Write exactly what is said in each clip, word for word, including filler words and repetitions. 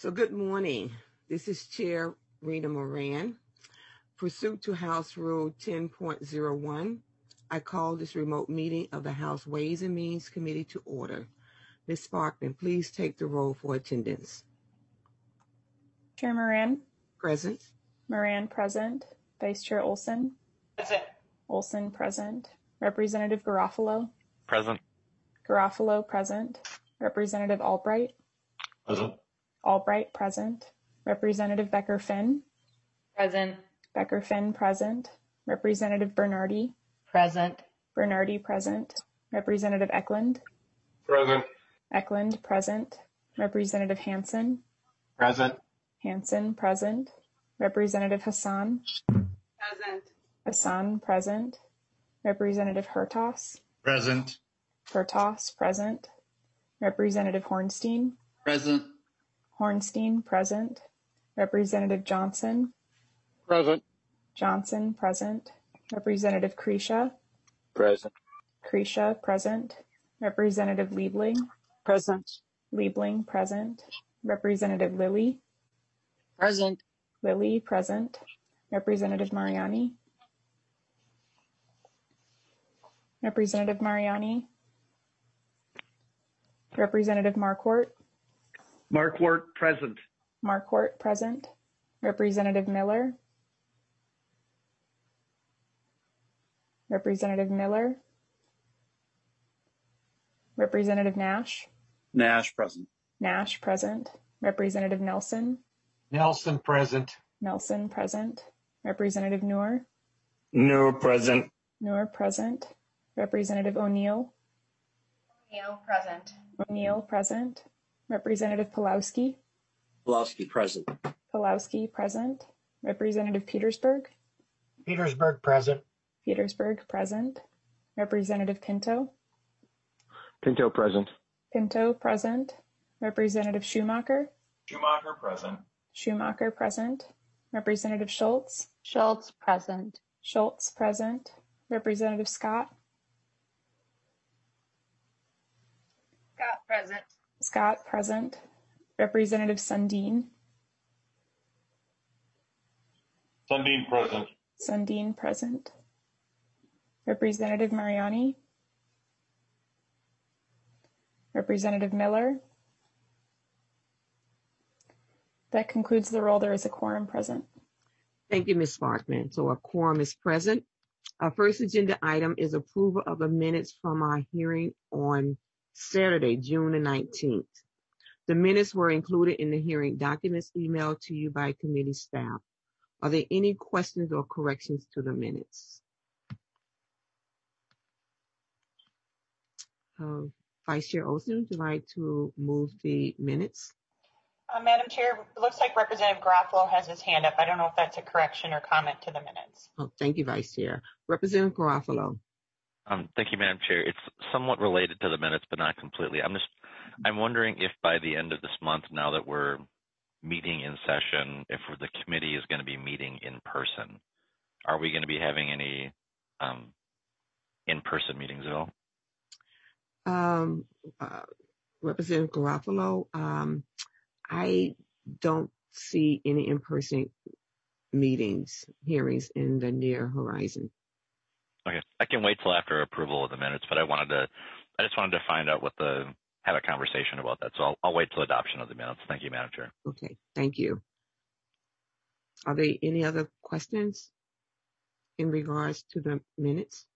So good morning. This is Chair Rena Moran. Pursuant to House Rule ten point oh one, I call this remote meeting of the House Ways and Means Committee to order. Miz Sparkman, please take the roll for attendance. Chair Moran. Present. Moran present. Vice Chair Olson. Present. Olson present. Representative Garofalo. Present. Garofalo present. Representative Albright. Present. Albright present. Representative Becker-Finn. Present. Becker-Finn present. Representative Bernardi. Present. Bernardi present. Representative Eklund. Present. Eklund present. Representative Hansen. Present. Hansen present. Representative Hassan. Present. Hassan present. Representative Hertas. Present. Hertas present. Representative Hornstein. Present. Hornstein present. Representative Johnson. Present. Johnson present. Representative Kresha. Present. Kresha present. Representative Liebling. Present. Liebling present. Representative Lilly. Present. Lilly present. Representative Mariani. Representative Mariani. Representative Marquardt. Marquardt present. Marquardt present. Representative Miller. Representative Miller. Representative Nash. Nash present. Nash present. Representative Nelson. Nelson present. Nelson present. Representative Noor. Noor present. Noor present. Representative O'Neill. O'Neill present. O'Neill present. Representative Pulowski. Pulowski present. Pulowski present. Representative Petersburg. Petersburg present. Petersburg present. Representative Pinto. Pinto present. Pinto present. Representative Schumacher. Schumacher present. Schumacher present. Representative Schultz. Schultz present. Schultz present. Representative Scott. Scott present. Scott present. Representative Sundin. Sundin present. Sundin present. Representative Mariani. Representative Miller. That concludes the roll. There is a quorum present. Thank you, Miz Sparkman. So a quorum is present. Our first agenda item is approval of the minutes from our hearing on Saturday, June the nineteenth. The minutes were included in the hearing documents emailed to you by committee staff. Are there any questions or corrections to the minutes? Uh, Vice Chair Olson, would you like to move the minutes? Uh, Madam Chair, it looks like Representative Garofalo has his hand up. I don't know if that's a correction or comment to the minutes. Oh, thank you, Vice Chair. Representative Garofalo. Um, thank you, Madam Chair. It's somewhat related to the minutes, but not completely. I'm just, I'm wondering if by the end of this month, now that we're meeting in session, if the committee is going to be meeting in person. Are we going to be having any um, in-person meetings at all? Um, uh, Representative Garofalo, um, I don't see any in-person meetings, hearings in the near horizon. Okay, I can wait till after approval of the minutes, but I wanted to, I just wanted to find out what the, have a conversation about that. So I'll, I'll wait till adoption of the minutes. Thank you, Madam Chair. Okay, thank you. Are there any other questions in regards to the minutes?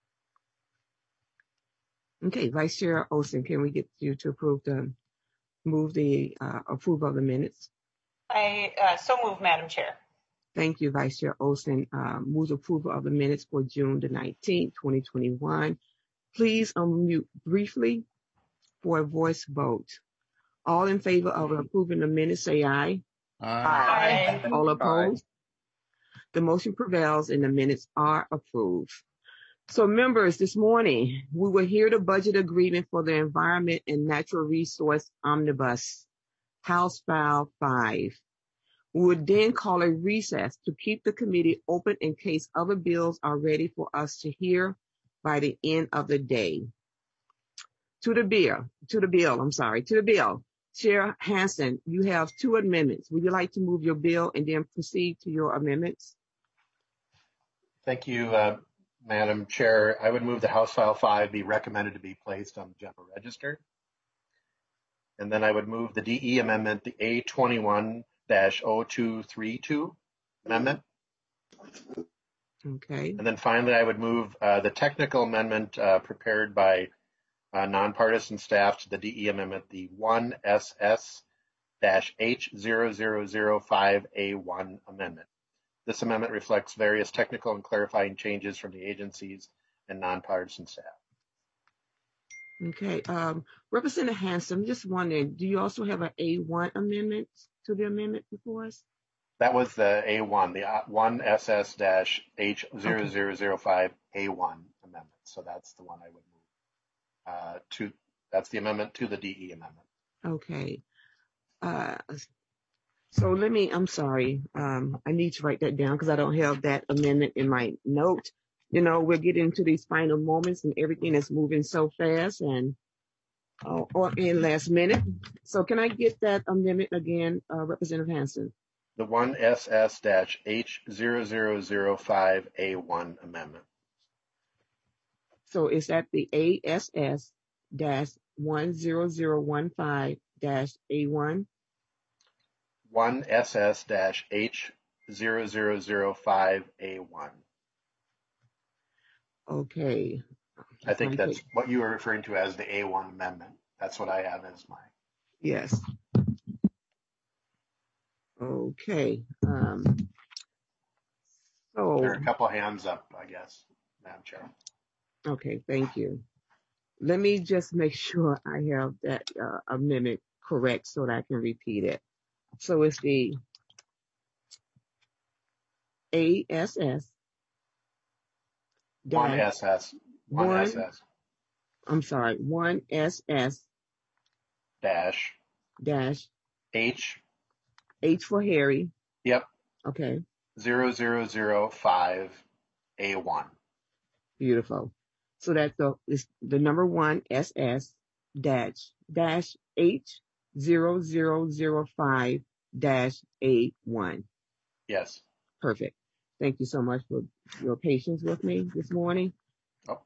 Okay, Vice Chair Olson, can we get you to approve the, move the uh, approval of the minutes? I uh, so move, Madam Chair. Thank you, Vice Chair Olson. Uh, move approval of the minutes for June the nineteenth, twenty twenty-one. Please unmute briefly for a voice vote. All in favor of approving the minutes, say aye. Aye. Aye. All opposed? Aye. The motion prevails and the minutes are approved. So members, this morning, we will hear the budget agreement for the Environment and Natural Resource Omnibus, House File five. We would then call a recess to keep the committee open in case other bills are ready for us to hear by the end of the day. To the bill, to the bill, I'm sorry, to the bill. Chair Hansen, you have two amendments. Would you like to move your bill and then proceed to your amendments? Thank you, uh, Madam Chair. I would move the House File five be recommended to be placed on the General Register. And then I would move the D E amendment, the A twenty-one dash oh two three two amendment. Okay. And then finally, I would move uh, the technical amendment uh, prepared by uh, nonpartisan staff to the D E amendment, the one S S H zero zero zero five A one amendment. This amendment reflects various technical and clarifying changes from the agencies and nonpartisan staff. Okay. Um, Representative Hansen, I'm just wondering, do you also have an A one amendment to the amendment before us? That was the A one, the one S S H zero zero zero five A one amendment. So that's the one I would move uh, to. That's the amendment to the D E amendment. Okay. Uh, so let me, I'm sorry. Um, I need to write that down because I don't have that amendment in my note. You know, we're getting to these final moments and everything is moving so fast and uh, or in last minute. So can I get that amendment again, uh, Representative Hansen? The one S S H zero zero zero five A one amendment. So is that the A S S one zero zero one five A one? one S S H zero zero zero five A one. Okay. I think that's what you were referring to as the A one amendment. That's what I have as mine. Yes. Okay. Um, so there are a couple hands up, I guess, Madam Chair. Okay, thank you. Let me just make sure I have that uh, amendment correct so that I can repeat it. So it's the A S S. one S S. one, one S S. I'm sorry, one S S. Dash. Dash. H. H for Harry. Yep. Okay. zero zero zero five A one. Beautiful. So that's the, it's the number one S S dash dash H zero zero zero five dash A one. Yes. Perfect. Thank you so much for your patience with me this morning. Oh.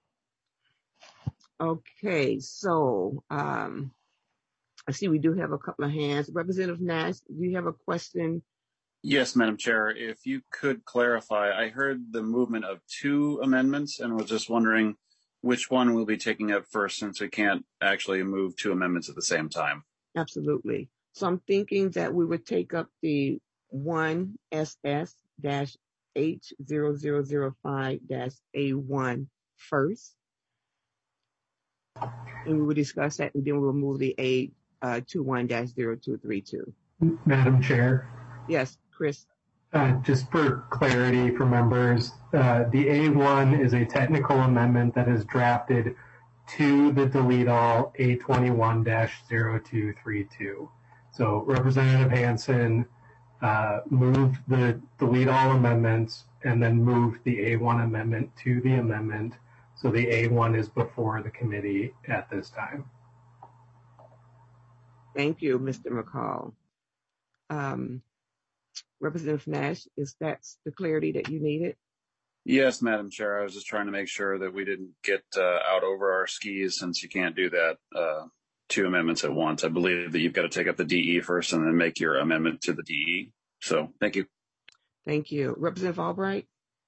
Okay, so um, I see we do have a couple of hands. Representative Nash, do you have a question? Yes, Madam Chair. If you could clarify, I heard the movement of two amendments and was just wondering which one we'll be taking up first since we can't actually move two amendments at the same time. Absolutely. So I'm thinking that we would take up the one S S H zero zero zero five A one first. And we will discuss that and then we'll move the A twenty-one dash zero two three two. Madam Chair. Yes, Chris. Uh, just for clarity for members, uh, the A one is a technical amendment that is drafted to the delete all A twenty-one dash zero two three two. So Representative Hansen uh, moved the delete all amendments and then moved the A one amendment to the amendment. So the A one is before the committee at this time. Thank you, Mister McCall. Um, Representative Nash, is that the clarity that you needed? Yes, Madam Chair. I was just trying to make sure that we didn't get uh, out over our skis since you can't do that uh, two amendments at once. I believe that you've got to take up the D E first and then make your amendment to the D E. So thank you. Thank you. Representative Albright?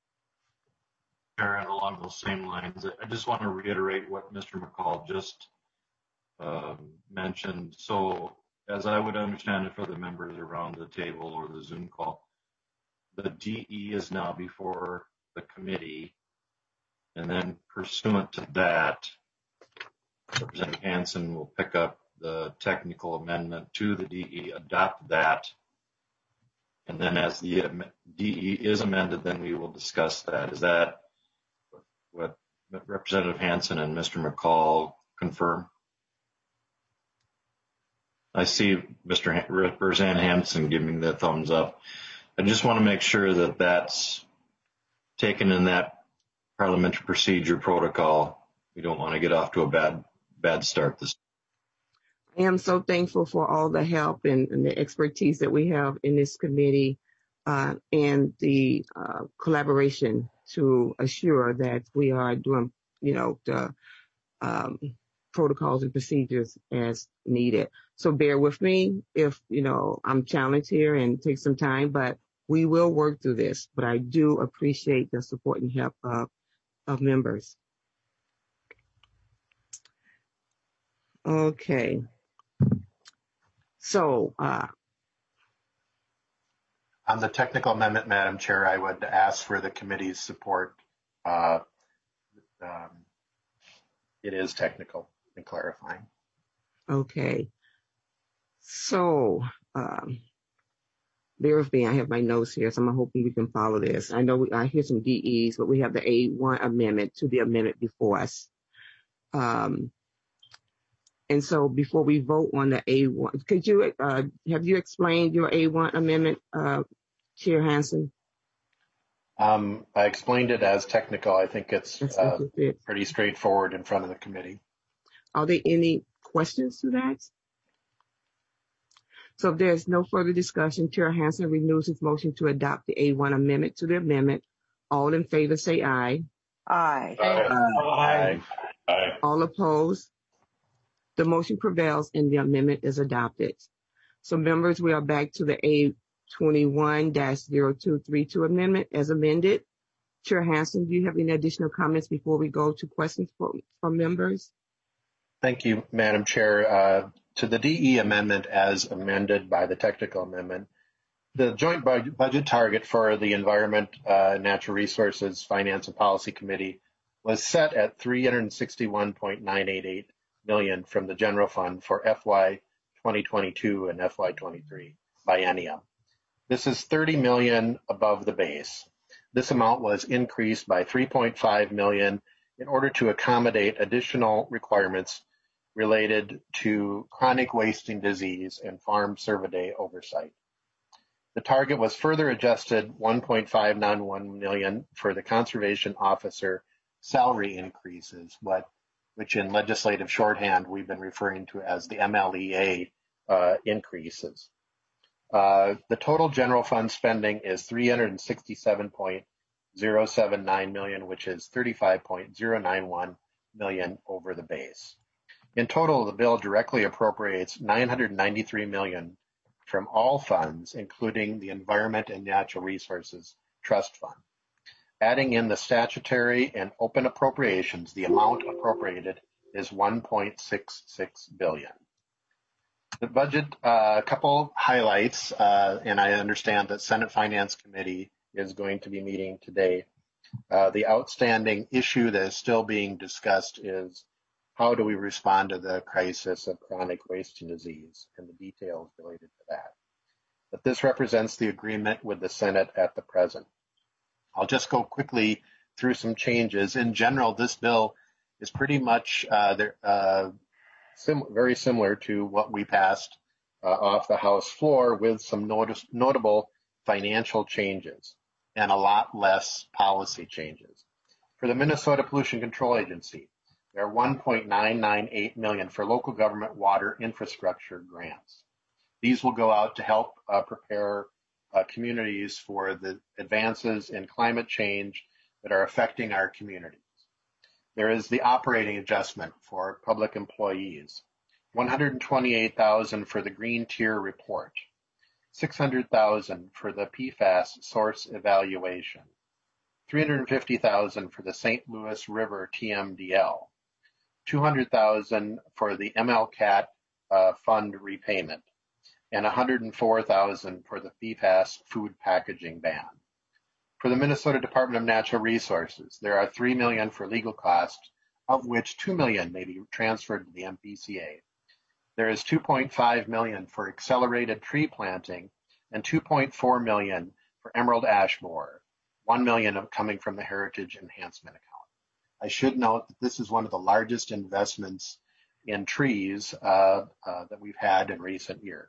And along those same lines, I just want to reiterate what Mister McCall just um, mentioned. So as I would understand it for the members around the table or the Zoom call, the D E is now before the committee, and then pursuant to that, Representative Hansen will pick up the technical amendment to the D E, adopt that, and then as the D E is amended, then we will discuss that. Is that what Representative Hansen and Mister McCall confirm? I see Mister H- Representative Hansen giving the thumbs up. I just want to make sure that that's taken in that parliamentary procedure protocol. We don't want to get off to a bad bad start this. I am so thankful for all the help and, and the expertise that we have in this committee uh, and the uh, collaboration to assure that we are doing, you know, the um, protocols and procedures as needed. So bear with me if, you know, I'm challenged here and take some time, but we will work through this. But I do appreciate the support and help of, of members. Okay. So, uh, on the technical amendment, Madam Chair, I would ask for the committee's support. Uh, um, it is technical and clarifying. Okay. So, um, bear with me. I have my notes here, so I'm hoping we can follow this. I know we, I hear some D Es, but we have the A one amendment to the amendment before us. Um, And so before we vote on the A one, could you, uh, have you explained your A one amendment, uh, Chair Hansen? Um, I explained it as technical. I think it's uh, pretty straightforward in front of the committee. Are there any questions to that? So if there's no further discussion, Chair Hansen renews his motion to adopt the A one amendment to the amendment. All in favor say aye. Aye. Aye. Aye. Aye. All opposed? The motion prevails and the amendment is adopted. So members, we are back to the A twenty-one dash zero two three two amendment as amended. Chair Hansen, do you have any additional comments before we go to questions from, from members? Thank you, Madam Chair. Uh, to the D E amendment as amended by the technical amendment, the joint budget, budget target for the Environment, uh, Natural Resources, Finance and Policy Committee was set at three hundred sixty-one point nine eight eight million from the general fund for F Y twenty twenty-two and F Y twenty-three biennium. This is thirty million above the base. This amount was increased by three point five million in order to accommodate additional requirements related to chronic wasting disease and farm survey oversight. The target was further adjusted one point five nine one million for the conservation officer salary increases, what which in legislative shorthand we've been referring to as the M L E A uh, increases. Uh, the total general fund spending is three hundred sixty-seven point zero seven nine million, which is thirty-five point zero nine one million over the base. In total, the bill directly appropriates nine hundred ninety-three million from all funds, including the Environment and Natural Resources Trust Fund. Adding in the statutory and open appropriations, the amount appropriated is one point six six billion. The budget, a uh, couple highlights, uh, and I understand that Senate Finance Committee is going to be meeting today. Uh, the outstanding issue that is still being discussed is how do we respond to the crisis of chronic wasting disease and the details related to that. But this represents the agreement with the Senate at the present. I'll just go quickly through some changes. In general, this bill is pretty much uh, there, uh, sim very similar to what we passed uh, off the House floor, with some notice notable financial changes and a lot less policy changes. For the Minnesota Pollution Control Agency, there are one point nine nine eight million dollars for local government water infrastructure grants. These will go out to help uh, prepare uh, communities for the advances in climate change that are affecting our communities. There is the operating adjustment for public employees, one hundred twenty-eight thousand dollars for the Green Tier report, six hundred thousand dollars for the P FAS source evaluation, three hundred fifty thousand dollars for the Saint Louis River T M D L, two hundred thousand dollars for the M L C A T uh, fund repayment, and one hundred four thousand dollars for the P FAS food packaging ban. For the Minnesota Department of Natural Resources, there are three million dollars for legal costs, of which two million dollars may be transferred to the M P C A. There is two point five million dollars for accelerated tree planting and two point four million dollars for emerald ash borer, one million dollars coming from the Heritage Enhancement Account. I should note that this is one of the largest investments in trees uh, uh, that we've had in recent years.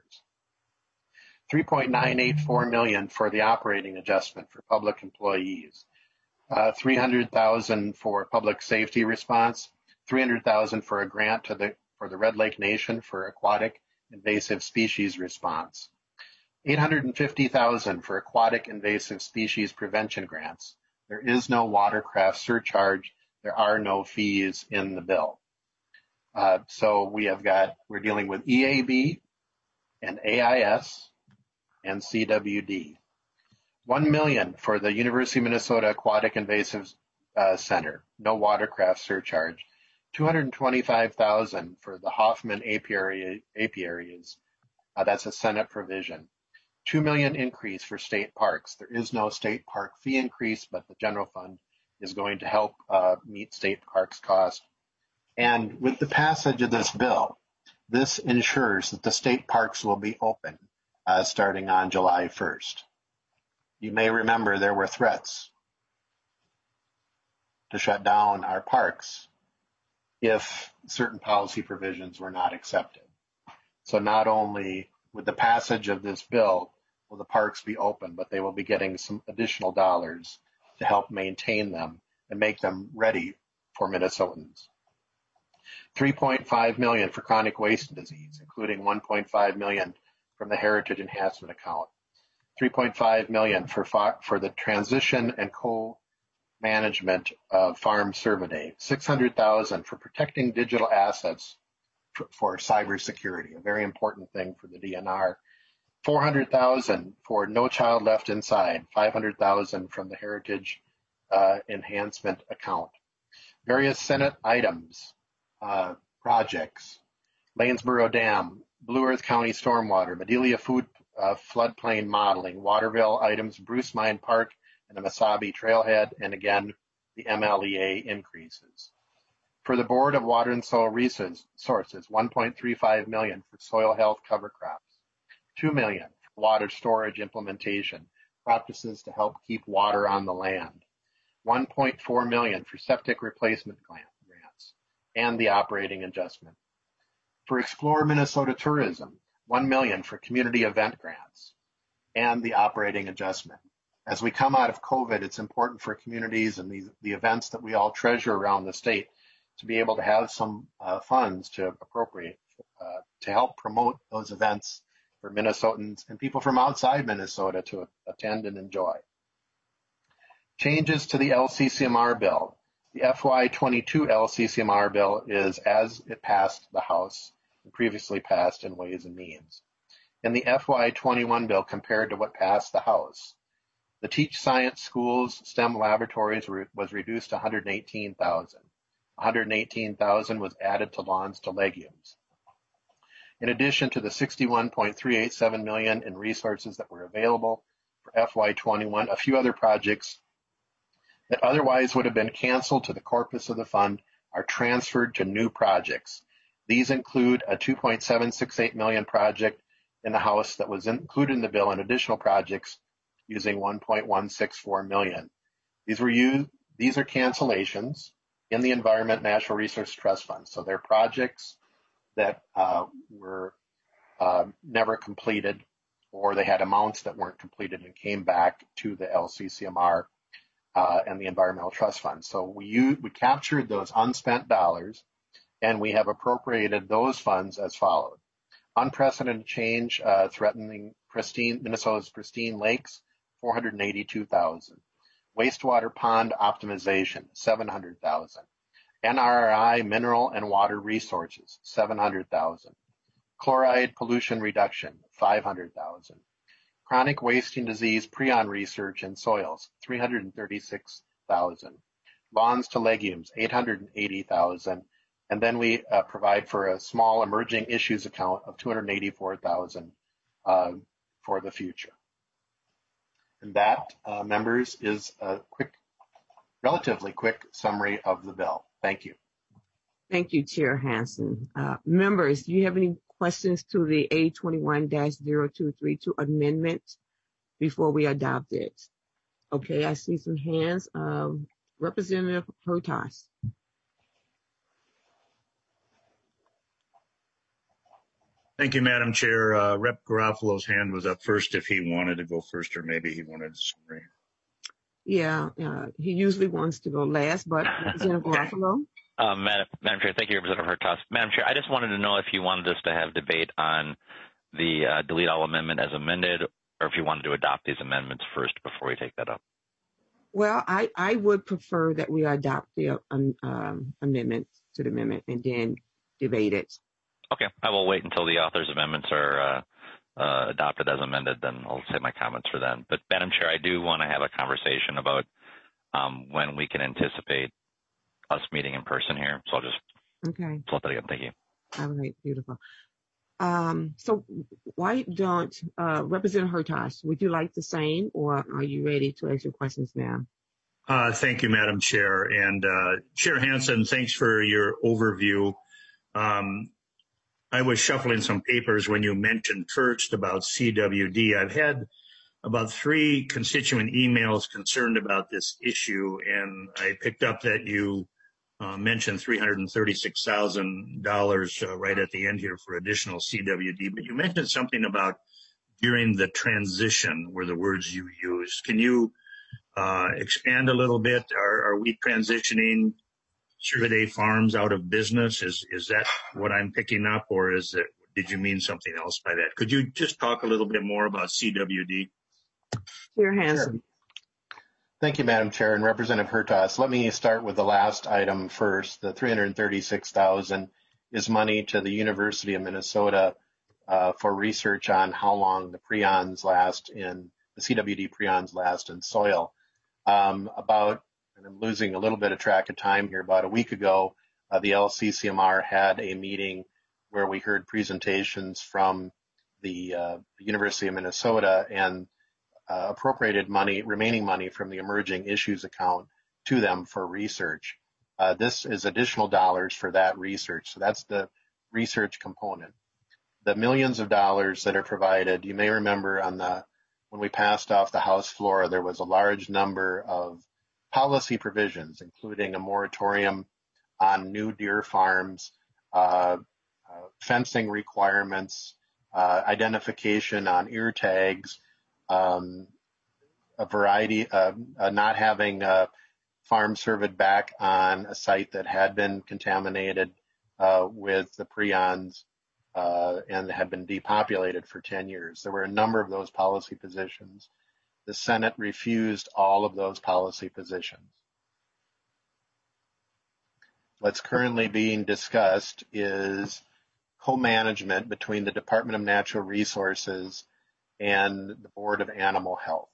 three point nine eight four million dollars for the operating adjustment for public employees, uh, three hundred thousand dollars for public safety response, three hundred thousand dollars for a grant to the for the Red Lake Nation for aquatic invasive species response. eight hundred fifty thousand dollars for aquatic invasive species prevention grants. There is no watercraft surcharge. There are no fees in the bill. Uh, so we have got, we're dealing with E A B and A I S and C W D. One million dollars for the University of Minnesota Aquatic Invasive uh, Center, no watercraft surcharge. two hundred twenty-five thousand dollars for the Hoffman apiary, apiaries. Uh, that's a Senate provision. Two million dollars increase for state parks. There is no state park fee increase, but the general fund is going to help uh, meet state parks cost. And with the passage of this bill, this ensures that the state parks will be open uh, starting on July first. You may remember there were threats to shut down our parks if certain policy provisions were not accepted. So not only with the passage of this bill will the parks be open, but they will be getting some additional dollars to help maintain them and make them ready for Minnesotans. three point five million dollars for chronic waste disease, including one point five million dollars from the Heritage Enhancement Account. three point five million dollars for, for the transition and co-management of farm survey. six hundred thousand dollars for protecting digital assets for, for cybersecurity, a very important thing for the D N R. four hundred thousand dollars for No Child Left Inside, five hundred thousand dollars from the Heritage uh, Enhancement Account. Various Senate items, uh, projects, Lanesboro Dam, Blue Earth County Stormwater, Madelia Food uh, Floodplain Modeling, Waterville items, Bruce Mine Park, and the Mesabi Trailhead, and again, the M L E A increases. For the Board of Water and Soil Resources, one point three five million dollars for soil health cover crops, two million dollars for water storage implementation, practices to help keep water on the land, one point four million dollars for septic replacement grants, and the operating adjustment. For Explore Minnesota Tourism, one million dollars for community event grants, and the operating adjustment. As we come out of COVID, it's important for communities and these, the events that we all treasure around the state to be able to have some uh, funds to appropriate uh, to help promote those events for Minnesotans and people from outside Minnesota to attend and enjoy. Changes to the L C C M R bill. The F Y twenty-two L C C M R bill is as it passed the House and previously passed in Ways and Means. In the F Y twenty-one bill compared to what passed the House, the Teach Science Schools STEM laboratories were, was reduced to one hundred eighteen thousand. one hundred eighteen thousand was added to lawns to legumes. In addition to the sixty-one point three eight seven million dollars in resources that were available for F Y twenty-one, a few other projects that otherwise would have been canceled to the corpus of the fund are transferred to new projects. These include a two point seven six eight million dollars project in the House that was included in the bill and additional projects using one point one six four million dollars. These were used, these are cancellations in the Environment Natural Resource Trust Fund. So they're projects that uh, were uh, never completed, or they had amounts that weren't completed and came back to the L C C M R uh, and the Environmental Trust Fund. So we used, we captured those unspent dollars and we have appropriated those funds as followed. Unprecedented change uh, threatening pristine Minnesota's pristine lakes, four hundred eighty-two thousand. Wastewater pond optimization, seven hundred thousand. N R I mineral and water resources, seven hundred thousand. Chloride pollution reduction, five hundred thousand. Chronic wasting disease prion research in soils, three hundred thirty-six thousand. Lawns to legumes, eight hundred eighty thousand. And then we uh, provide for a small emerging issues account of two hundred eighty-four thousand uh, for the future. And that, uh, members, is a quick, relatively quick summary of the bill. Thank you. Thank you, Chair Hansen. Uh, members, do you have any questions to the A twenty-one dash zero two three two amendment before we adopt it? Okay, I see some hands. Um, Representative Hertaus. Thank you, Madam Chair. Uh, Rep Garofalo's hand was up first if he wanted to go first, or maybe he wanted to summary. Yeah, uh, he usually wants to go last, but Representative Okay. Garofalo. Um, Madam, Madam Chair, thank you, Representative Hertaus. Madam Chair, I just wanted to know if you wanted us to have debate on the uh, delete all amendment as amended, or if you wanted to adopt these amendments first before we take that up. Well, I, I would prefer that we adopt the um, um, amendment to the amendment and then debate it. Okay, I will wait until the author's amendments are uh, uh, adopted as amended, then I'll say my comments for then. But Madam Chair, I do want to have a conversation about um, when we can anticipate us meeting in person here. So I'll just Okay. flip it again. Thank you. All right, beautiful. Um, so why don't, uh, Representative Hertaus, would you like the same, or are you ready to ask your questions now? Uh, thank you, Madam Chair. And uh, Chair Hansen, thanks for your overview. Um, I was shuffling some papers when you mentioned first about C W D. I've had about three constituent emails concerned about this issue, and I picked up that you uh, mentioned three hundred thirty-six thousand dollars uh, right at the end here for additional C W D, but you mentioned something about during the transition were the words you used. Can you uh, expand a little bit? Are, are we transitioning Cervidae Farms out of business? Is is that what I'm picking up, or is it, did you mean something else by that? Could you just talk a little bit more about C W D? Chair Hansen. Sure. Thank you, Madam Chair, and Representative Hertaus. Let me start with the last item first. The three hundred thirty-six thousand dollars is money to the University of Minnesota uh, for research on how long the prions last in the C W D prions last in soil. Um, about And I'm losing a little bit of track of time here. About a week ago, uh, the L C C M R had a meeting where we heard presentations from the uh, University of Minnesota and uh, appropriated money, remaining money from the emerging issues account to them for research. Uh, this is additional dollars for that research. So that's the research component. The millions of dollars that are provided, you may remember on the when we passed off the House floor, there was a large number of policy provisions, including a moratorium on new deer farms, uh, uh, fencing requirements, uh, identification on ear tags, um, a variety of uh, not having uh, farm cervid back on a site that had been contaminated uh, with the prions uh, and had been depopulated for ten years. There were a number of those policy positions. The Senate refused all of those policy positions. What's currently being discussed is co-management between the Department of Natural Resources and the Board of Animal Health,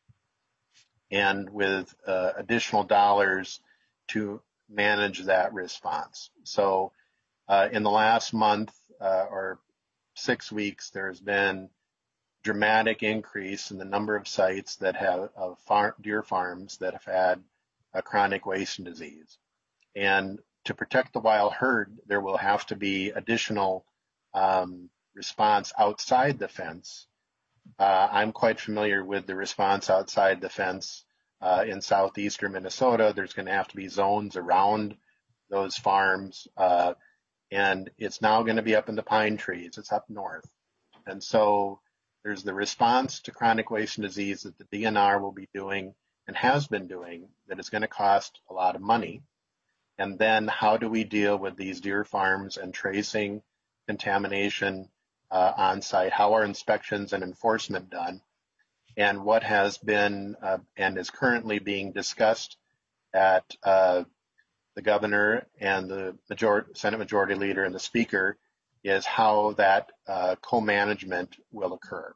and with uh, additional dollars to manage that response. So uh, in the last month uh, or six weeks, there's been dramatic increase in the number of sites that have uh, farm, deer farms that have had a chronic wasting disease. And to protect the wild herd, there will have to be additional um, response outside the fence. Uh, I'm quite familiar with the response outside the fence uh, in southeastern Minnesota. There's going to have to be zones around those farms, uh, and it's now going to be up in the pine trees. It's up north. And so there's the response to chronic wasting disease that the D N R will be doing and has been doing that is going to cost a lot of money. And then how do we deal with these deer farms and tracing contamination uh, on site? How are inspections and enforcement done? And what has been uh, and is currently being discussed at uh, the governor and the major- Senate Majority Leader and the Speaker is how that uh, co-management will occur.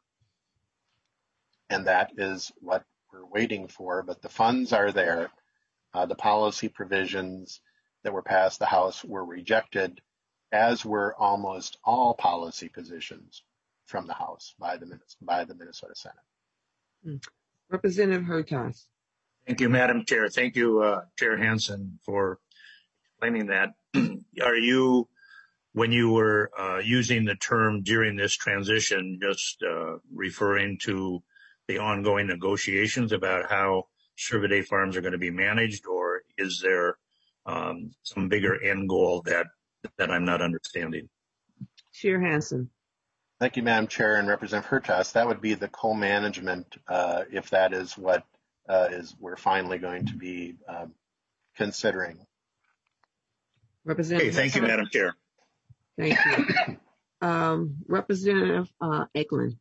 And that is what we're waiting for, but the funds are there. Uh, the policy provisions that were passed the House were rejected, as were almost all policy positions from the House by the, by the Minnesota Senate. Hmm. Representative Hertaus. Thank you, Madam Chair. Thank you, uh, Chair Hansen, for explaining that. Are you, when you were uh, using the term during this transition, just uh, referring to the ongoing negotiations about how Cervidae farms are going to be managed, or is there um, some bigger end goal that that I'm not understanding? Chair Hansen. Thank you, Madam Chair, and Representative Hertaus. That would be the co-management, uh, if that is what uh, is we're finally going to be um, considering. Representative. Okay, thank you, Madam Chair. Thank you. Um, Representative uh, Eklund.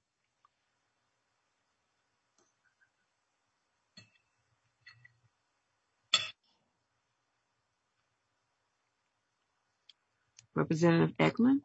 Representative Eklund.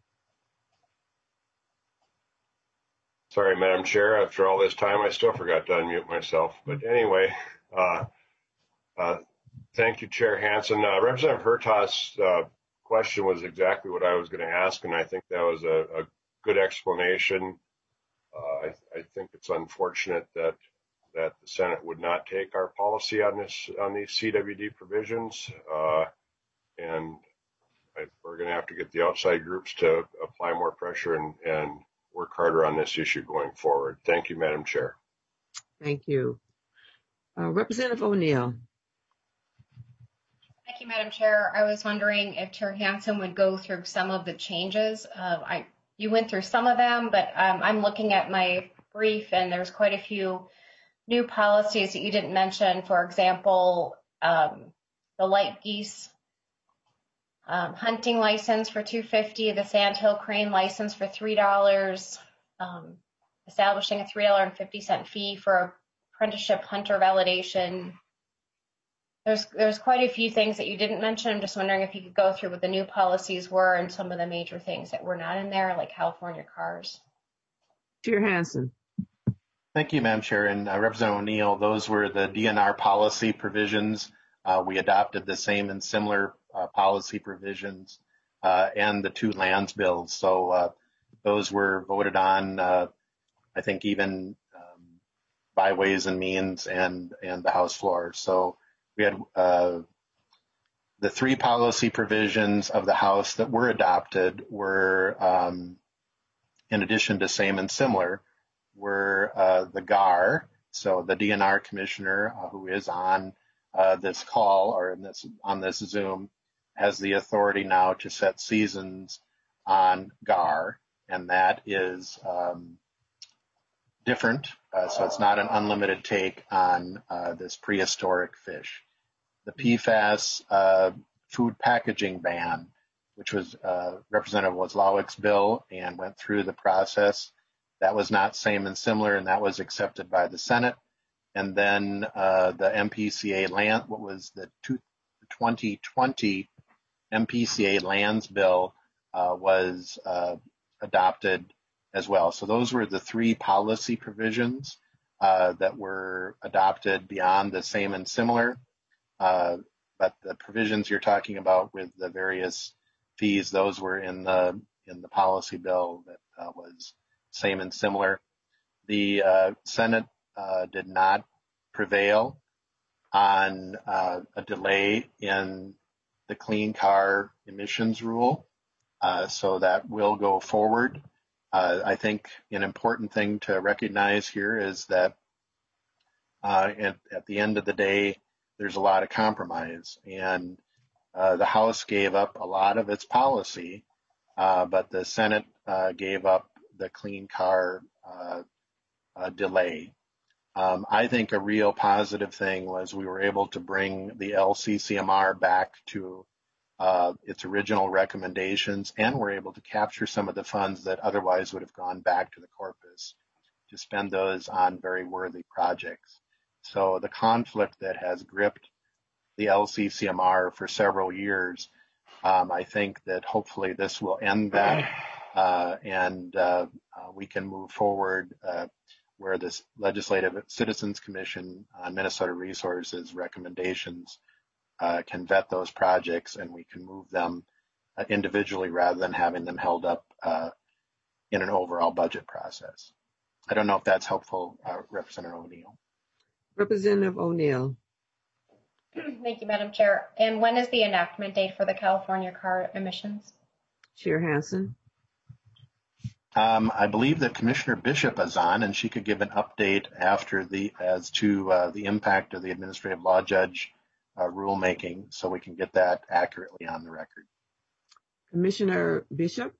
Sorry, Madam Chair. After all this time, I still forgot to unmute myself. But anyway, uh, uh, thank you, Chair Hansen. Uh, Representative Hertaus' uh, question was exactly what I was going to ask, and I think that was a, a good explanation. Uh, I, I think it's unfortunate that that the Senate would not take our policy on this on these C W D provisions, uh, and I, we're going to have to get the outside groups to apply more pressure and, and work harder on this issue going forward. Thank you, Madam Chair. Thank you. Uh, Representative O'Neill. Thank you, Madam Chair. I was wondering if Chair Hansen would go through some of the changes. Uh, I you went through some of them, but um, I'm looking at my brief, and there's quite a few new policies that you didn't mention. For example, um, the light geese um, hunting license for two hundred fifty dollars, the sandhill crane license for three dollars, um, establishing a three dollars and fifty cents fee for apprenticeship hunter validation. There's there's quite a few things that you didn't mention. I'm just wondering if you could go through what the new policies were and some of the major things that were not in there, like California cars. Chair Hansen. Thank you, Madam Chair. And uh, Representative O'Neill, those were the D N R policy provisions. Uh, we adopted the same and similar uh, policy provisions uh, and the two lands bills. So uh, those were voted on, uh, I think, even um, by Ways and Means and, and the House floor. So we had uh, the three policy provisions of the House that were adopted were, um, in addition to same and similar, were uh, the G A R, so the D N R commissioner uh, who is on uh, this call or in this on this Zoom has the authority now to set seasons on G A R, and that is um, different. Uh, so it's not an unlimited take on uh, this prehistoric fish. The P FAS uh, food packaging ban, which was uh, Representative Wozlawik's bill and went through the process. That was not same and similar, and that was accepted by the Senate. And then uh, the M P C A land, what was the twenty twenty M P C A lands bill uh, was uh, adopted as well. So those were the three policy provisions uh, that were adopted beyond the same and similar. Uh, but the provisions you're talking about with the various fees, those were in the in the policy bill that uh, was same and similar. The uh, Senate uh, did not prevail on uh, a delay in the clean car emissions rule, uh, so that will go forward. Uh, I think an important thing to recognize here is that uh, at, at the end of the day, there's a lot of compromise, and uh, the House gave up a lot of its policy, uh, but the Senate uh, gave up the clean car uh, uh, delay. Um, I think a real positive thing was we were able to bring the L C C M R back to uh, its original recommendations, and we're able to capture some of the funds that otherwise would have gone back to the corpus to spend those on very worthy projects. So the conflict that has gripped the L C C M R for several years, um, I think that hopefully this will end that. Uh, and uh, uh, we can move forward uh, where this Legislative Citizens Commission on Minnesota Resources recommendations uh, can vet those projects, and we can move them uh, individually rather than having them held up uh, in an overall budget process. I don't know if that's helpful, uh, Representative O'Neill. Representative O'Neill. Thank you, Madam Chair. And when is the enactment date for the California car emissions? Chair Hansen. Um, I believe that Commissioner Bishop is on, and she could give an update after the as to uh, the impact of the administrative law judge uh, rulemaking, so we can get that accurately on the record. Commissioner Bishop,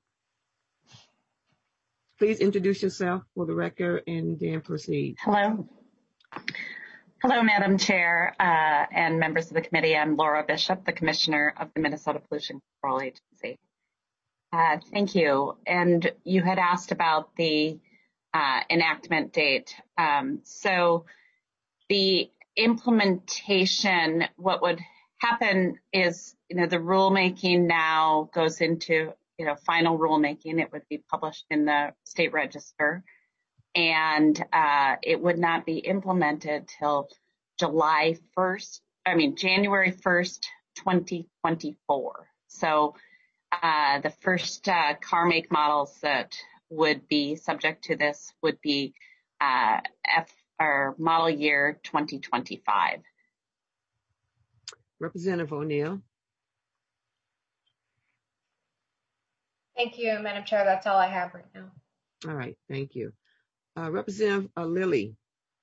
please introduce yourself for the record and then proceed. Hello. Hello, Madam Chair uh, and members of the committee. I'm Laura Bishop, the Commissioner of the Minnesota Pollution Control Agency. Uh, thank you. And you had asked about the uh, enactment date. Um, so the implementation, what would happen is, you know, the rulemaking now goes into, you know, final rulemaking. It would be published in the state register, and uh, it would not be implemented till July first, I mean, January first, twenty twenty-four. So uh, the first uh, car make models that would be subject to this would be uh, F or model year twenty twenty-five. Representative O'Neill. Thank you, Madam Chair. That's all I have right now. All right, thank you. Uh, Representative uh, Lilly.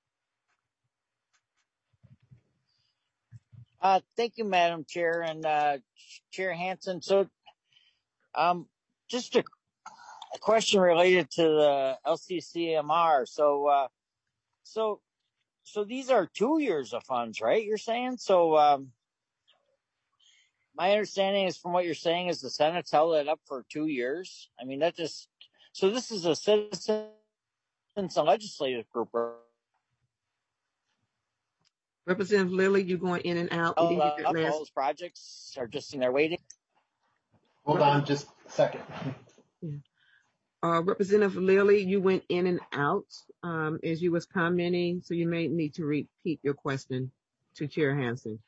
Uh, thank you, Madam Chair and uh, Chair Hansen. So, um, just a, a question related to the L C C M R. So, uh, so, so these are two years of funds, right? You're saying so. Um, my understanding is, from what you're saying, is the Senate's held it up for two years. I mean, that just so this is a citizens and legislative group. Representative Lilly, you're going in and out. All, You didn't get that last- those projects are just in there waiting. Hold on just a second. Yeah. Uh, Representative Lilly, you went in and out um, as you was commenting, so you may need to repeat your question to Chair Hansen.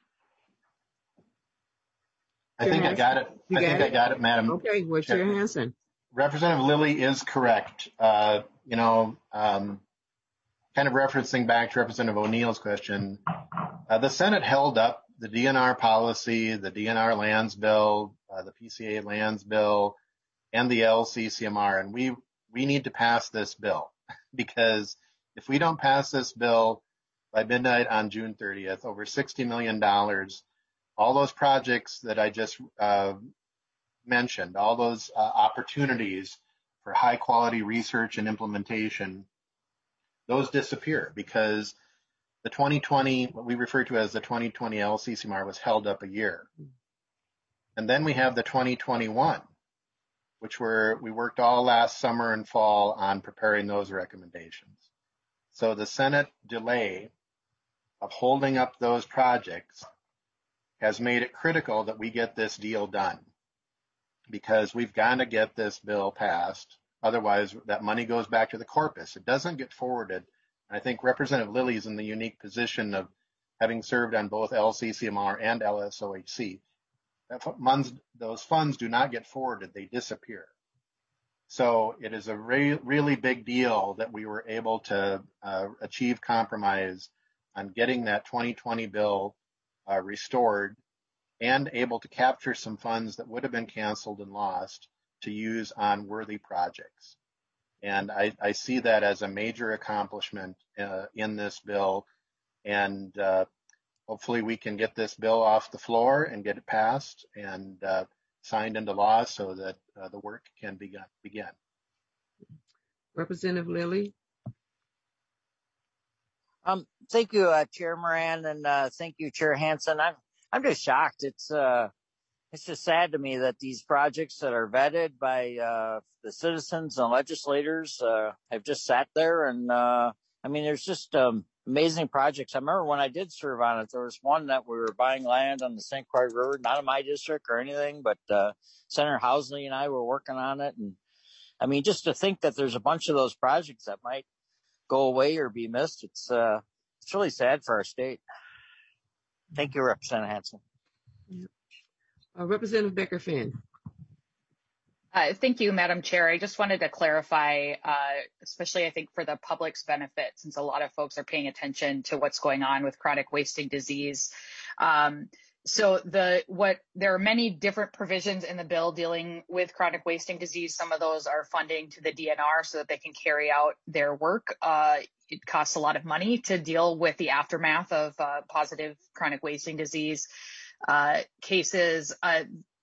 I think I got it. You I got think it? I got it, Madam. Okay, well, Chair Hansen. Representative Lilly is correct. Uh, you know, um, kind of referencing back to Representative O'Neill's question, uh, the Senate held up the D N R policy, the D N R lands bill, uh, the P C A lands bill, and the L C C M R, and we we need to pass this bill, because if we don't pass this bill by midnight on June thirtieth, over sixty million dollars, all those projects that I just uh, mentioned, all those uh, opportunities for high quality research and implementation, those disappear, because the twenty twenty, what we refer to as the twenty twenty L C C M R, was held up a year. And then we have the twenty twenty-one, which were, we worked all last summer and fall on preparing those recommendations. So the Senate delay of holding up those projects has made it critical that we get this deal done, because we've got to get this bill passed. Otherwise, that money goes back to the corpus. It doesn't get forwarded. And I think Representative Lilly is in the unique position of having served on both L C C M R and L S O H C. That funds, those funds do not get forwarded, they disappear. So it is a re really big deal that we were able to uh, achieve compromise on getting that twenty twenty bill uh, restored and able to capture some funds that would have been canceled and lost to use on worthy projects. And I, I see that as a major accomplishment uh, in this bill. And uh, hopefully we can get this bill off the floor and get it passed and uh, signed into law so that uh, the work can begin. begin. Representative Lilly. Um, thank you, uh, Chair Moran, and uh, thank you, Chair Hansen. I'm I'm just shocked. It's uh, it's just sad to me that these projects that are vetted by uh, the citizens and legislators uh, have just sat there. And uh, I mean, there's just um, amazing projects. I remember when I did serve on it, there was one that we were buying land on the Saint Croix River, not in my district or anything, but uh, Senator Housley and I were working on it. And I mean, just to think that there's a bunch of those projects that might go away or be missed, it's uh, it's really sad for our state. Thank you, Representative Hansen. Yeah. Uh, Representative Becker-Finn. Uh, thank you, Madam Chair. I just wanted to clarify, uh, especially I think for the public's benefit, since a lot of folks are paying attention to what's going on with chronic wasting disease. Um, so the what there are many different provisions in the bill dealing with chronic wasting disease. Some of those are funding to the D N R so that they can carry out their work. Uh, it costs a lot of money to deal with the aftermath of uh, positive chronic wasting disease uh, cases. Uh,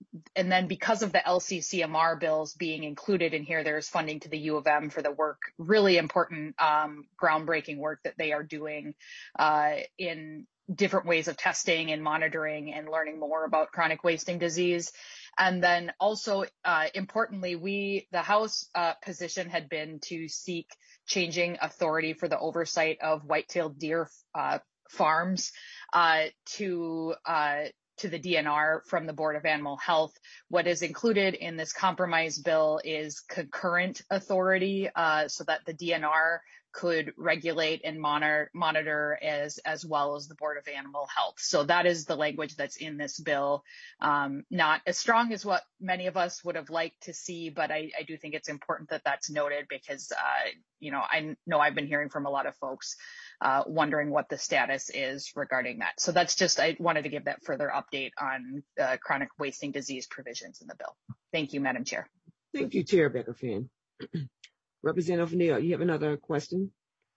and then because of the L C C M R bills being included in here, there's funding to the U of M for the work, really important um, groundbreaking work that they are doing uh, in different ways of testing and monitoring and learning more about chronic wasting disease. And then also, uh, importantly, we, the House uh, position had been to seek changing authority for the oversight of white-tailed deer uh, farms uh, to uh, to the D N R from the Board of Animal Health. What is included in this compromise bill is concurrent authority uh, so that the D N R could regulate and monitor, monitor as, as well as the Board of Animal Health. So that is the language that's in this bill. Um, not as strong as what many of us would have liked to see, but I, I do think it's important that that's noted because, uh, you know, I know I've been hearing from a lot of folks uh, wondering what the status is regarding that. So that's just, I wanted to give that further update on uh, chronic wasting disease provisions in the bill. Thank you, Madam Chair. Thank you, Chair Becker-Finn. Representative Neal, you have another question?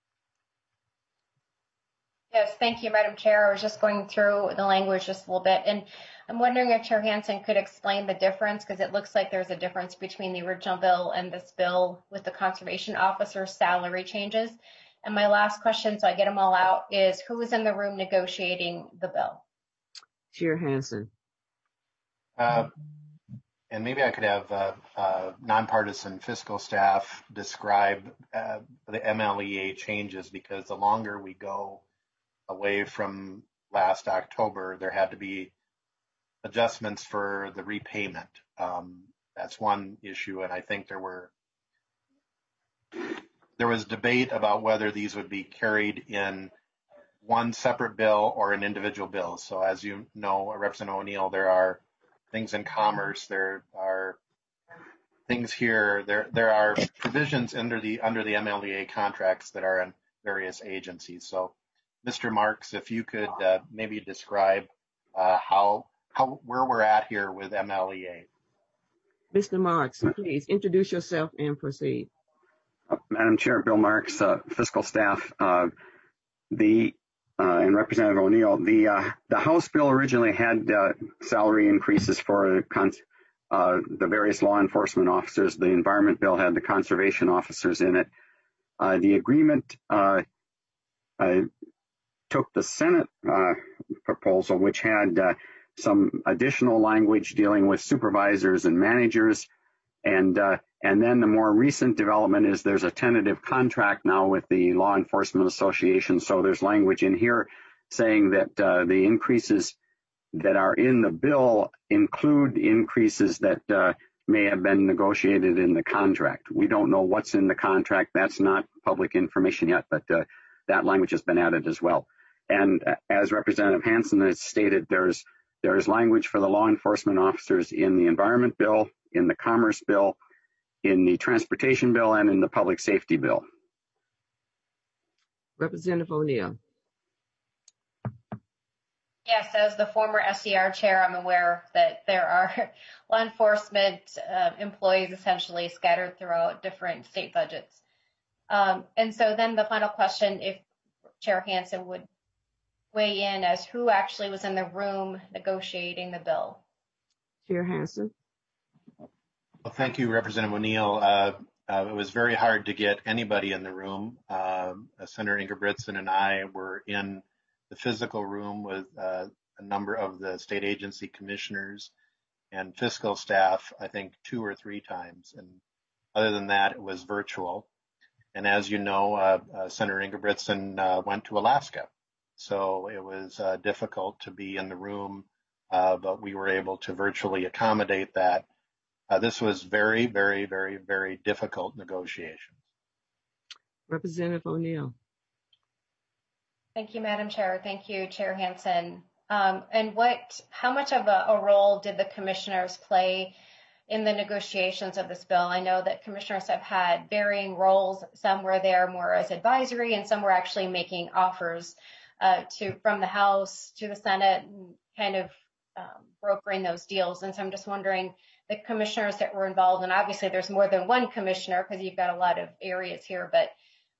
Yes, thank you, Madam Chair. I was just going through the language just a little bit, and I'm wondering if Chair Hansen could explain the difference, because it looks like there's a difference between the original bill and this bill with the conservation officer's salary changes. And my last question, so I get them all out, is who was in the room negotiating the bill? Chair Hansen. Uh, and maybe I could have uh, uh, nonpartisan fiscal staff describe uh, the M L E A changes, because the longer we go away from last October, there had to be adjustments for the repayment. Um, that's one issue, and I think there were there was debate about whether these would be carried in one separate bill or an individual bill. So as you know, Representative O'Neill, there are things in commerce, there are things here, there there are provisions under the under the M L E A contracts that are in various agencies. So Mister Marks, if you could uh, maybe describe uh, how how where we're at here with M L E A. Mister Marks, please introduce yourself and proceed. Uh, Madam Chair, Bill Marks, uh, fiscal staff, uh, the uh, and Representative O'Neill, the uh, the House bill originally had uh, salary increases for uh, the various law enforcement officers. The Environment bill had the conservation officers in it. Uh, the agreement uh, uh, took the Senate uh, proposal, which had uh, some additional language dealing with supervisors and managers, and uh, and then the more recent development is there's a tentative contract now with the Law Enforcement Association. So there's language in here saying that uh, the increases that are in the bill include increases that uh, may have been negotiated in the contract. We don't know what's in the contract. That's not public information yet, but uh, that language has been added as well. And uh, as Representative Hansen has stated, there's there's language for the law enforcement officers in the Environment bill, in the Commerce bill, in the Transportation bill, and in the Public Safety bill. Representative O'Neill. Yes, as the former S E R chair, I'm aware that there are law enforcement uh, employees essentially scattered throughout different state budgets. Um, and so then the final question, if Chair Hansen would weigh in as who actually was in the room negotiating the bill. Chair Hansen. Well, thank you, Representative O'Neill. Uh, uh, it was very hard to get anybody in the room. Uh, Senator Ingebritsen and I were in the physical room with uh, a number of the state agency commissioners and fiscal staff, I think two or three times. And other than that, it was virtual. And as you know, uh, uh, Senator Ingebritsen uh, went to Alaska. So it was uh, difficult to be in the room, uh, but we were able to virtually accommodate that. Uh, this was very, very, very, very difficult negotiations. Representative O'Neill. Thank you, Madam Chair. Thank you, Chair Hansen. Um, and what, how much of a, a role did the commissioners play in the negotiations of this bill? I know that commissioners have had varying roles. Some were there more as advisory, and some were actually making offers uh, to from the House to the Senate, and kind of um, brokering those deals. And so I'm just wondering, the commissioners that were involved, and obviously there's more than one commissioner because you've got a lot of areas here, but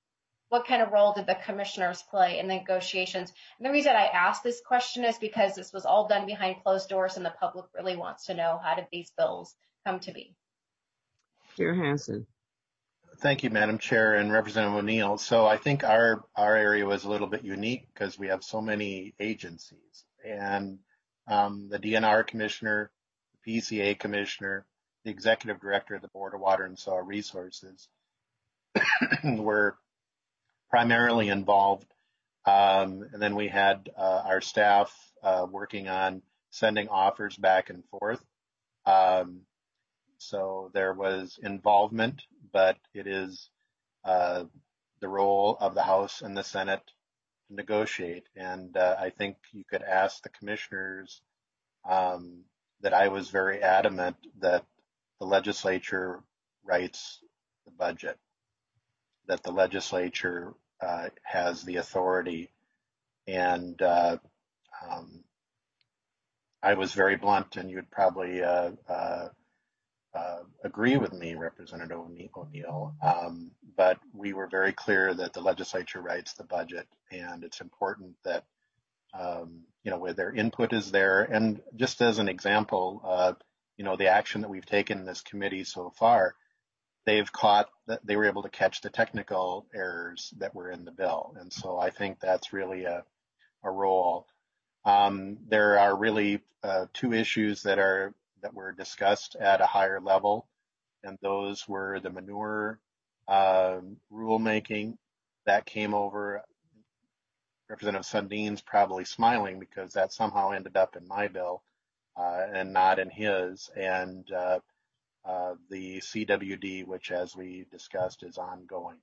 what kind of role did the commissioners play in the negotiations? And the reason I ask this question is because this was all done behind closed doors, and the public really wants to know, how did these bills come to be? Chair Hansen. Thank you, Madam Chair and Representative O'Neill. So I think our, our area was a little bit unique because we have so many agencies, and um, the D N R Commissioner, the P C A Commissioner, the Executive Director of the Board of Water and Soil Resources were primarily involved. Um, and then we had uh, our staff uh, working on sending offers back and forth. Um, so there was involvement, but it is uh, the role of the House and the Senate to negotiate. And uh, I think you could ask the commissioners um, that I was very adamant that the legislature writes the budget, that the legislature uh, has the authority. And uh, um, I was very blunt, and you'd probably uh, uh, uh, agree with me, Representative O'Neill. Um, but we were very clear that the legislature writes the budget, and it's important that um, you know, where their input is there. And just as an example, uh, you know, the action that we've taken in this committee so far, they've caught that they were able to catch the technical errors that were in the bill. And so I think that's really a, a role. Um, there are really uh, two issues that are that were discussed at a higher level, and those were the manure uh, rulemaking that came over. Representative Sundin's probably smiling because that somehow ended up in my bill uh, and not in his. And uh, uh, the C W D, which, as we discussed, is ongoing.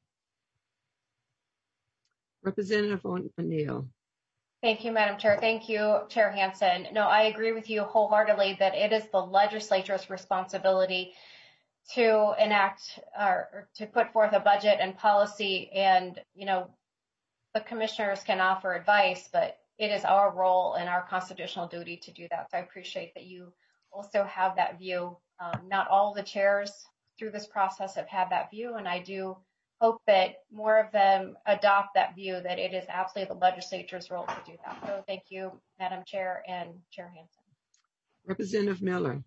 Representative O'Neill. Thank you, Madam Chair. Thank you, Chair Hansen. No, I agree with you wholeheartedly that it is the legislature's responsibility to enact or to put forth a budget and policy, and, you know, the commissioners can offer advice, but it is our role and our constitutional duty to do that. So I appreciate that you also have that view. Um, not all the chairs through this process have had that view, and I do hope that more of them adopt that view, that it is absolutely the legislature's role to do that. So thank you, Madam Chair and Chair Hansen. Representative Miller.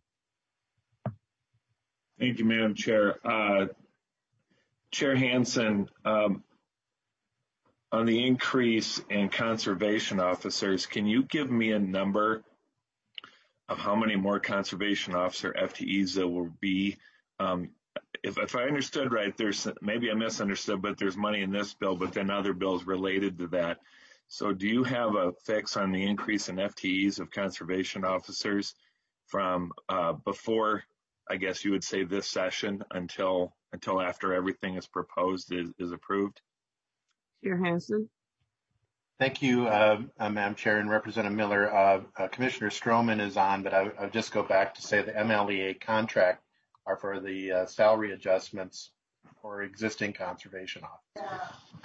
Thank you, Madam Chair. Uh, Chair Hansen, um, on the increase in conservation officers, can you give me a number of how many more conservation officer F T Es there will be? Um, if, if I understood right, there's maybe I misunderstood, but there's money in this bill, but then other bills related to that. So do you have a fix on the increase in F T Es of conservation officers from uh, before, I guess you would say, this session until until after everything is proposed is, is approved? Chair Hansen. Thank you, uh, uh, Madam Chair and Representative Miller. Uh, uh, Commissioner Stroman is on, but I, I'll just go back to say the M L E A contract are for the uh, salary adjustments for existing conservation officers.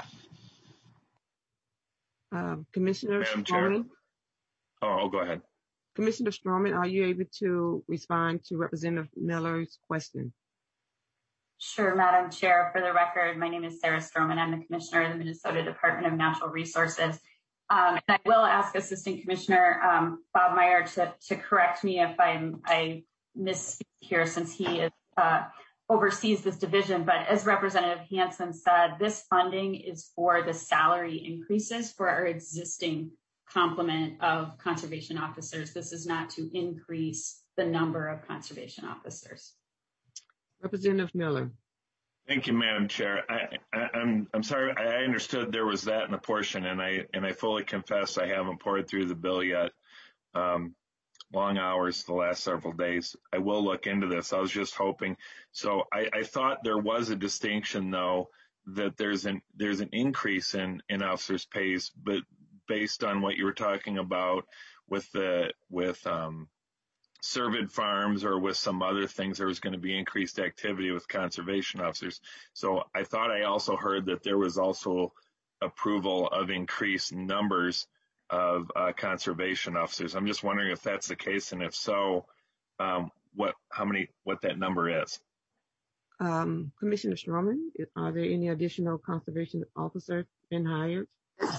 Uh, Commissioner Madam Stroman. Chair. Oh, go ahead. Commissioner Stroman, are you able to respond to Representative Miller's question? Sure, Madam Chair. For the record, my name is Sarah Stroman. I'm the Commissioner of the Minnesota Department of Natural Resources. Um, and I will ask Assistant Commissioner um, Bob Meyer to, to correct me if I'm, I misspeak here, since he is, uh, oversees this division. But as Representative Hansen said, this funding is for the salary increases for our existing complement of conservation officers. This is not to increase the number of conservation officers. Representative Miller. Thank you, Madam Chair. I, I, I'm I'm sorry. I understood there was that in the portion, and I and I fully confess I haven't poured through the bill yet. Um, long hours the last several days. I will look into this. I was just hoping. So I, I thought there was a distinction, though, that there's an there's an increase in in officers' pays, but based on what you were talking about with the with um, Cervid farms or with some other things, there was going to be increased activity with conservation officers. So I thought I also heard that there was also approval of increased numbers of uh, conservation officers. I'm just wondering if that's the case, and if so, um, what how many what that number is. Um, Commissioner Stroman, are there any additional conservation officers been hired?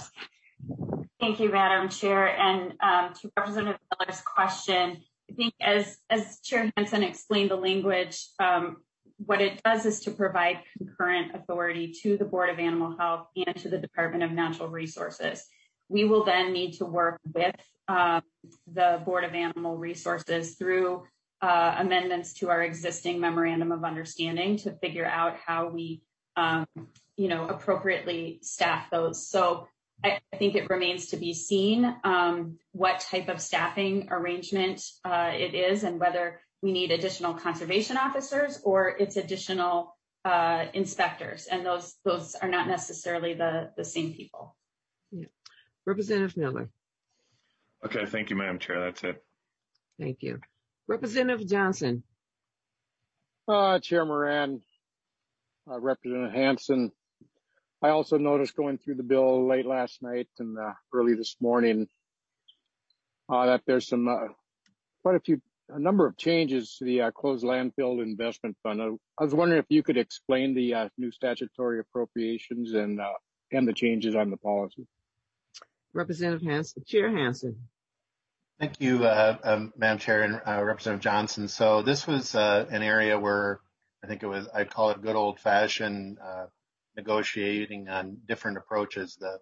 Thank you, Madam Chair. And um, to Representative Miller's question, I think as, as Chair Hansen explained the language, um, what it does is to provide concurrent authority to the Board of Animal Health and to the Department of Natural Resources. We will then need to work with um, the Board of Animal Resources through uh, amendments to our existing Memorandum of Understanding to figure out how we, um, you know, appropriately staff those. So I think it remains to be seen um, what type of staffing arrangement uh, it is and whether we need additional conservation officers or it's additional uh, inspectors. And those those are not necessarily the, the same people. Yeah. Representative Miller. Okay, thank you, Madam Chair. That's it. Thank you. Representative Johnson. Uh, Chair Moran, uh, Representative Hansen. I also noticed going through the bill late last night and uh, early this morning uh, that there's some uh, quite a few, a number of changes to the uh, closed landfill investment fund. I, I was wondering if you could explain the uh, new statutory appropriations and uh, and the changes on the policy. Representative Hansen, Chair Hansen. Thank you, uh, um, Madam Chair and uh, Representative Johnson. So this was uh, an area where I think it was, I'd call it good old-fashioned uh, negotiating on different approaches. The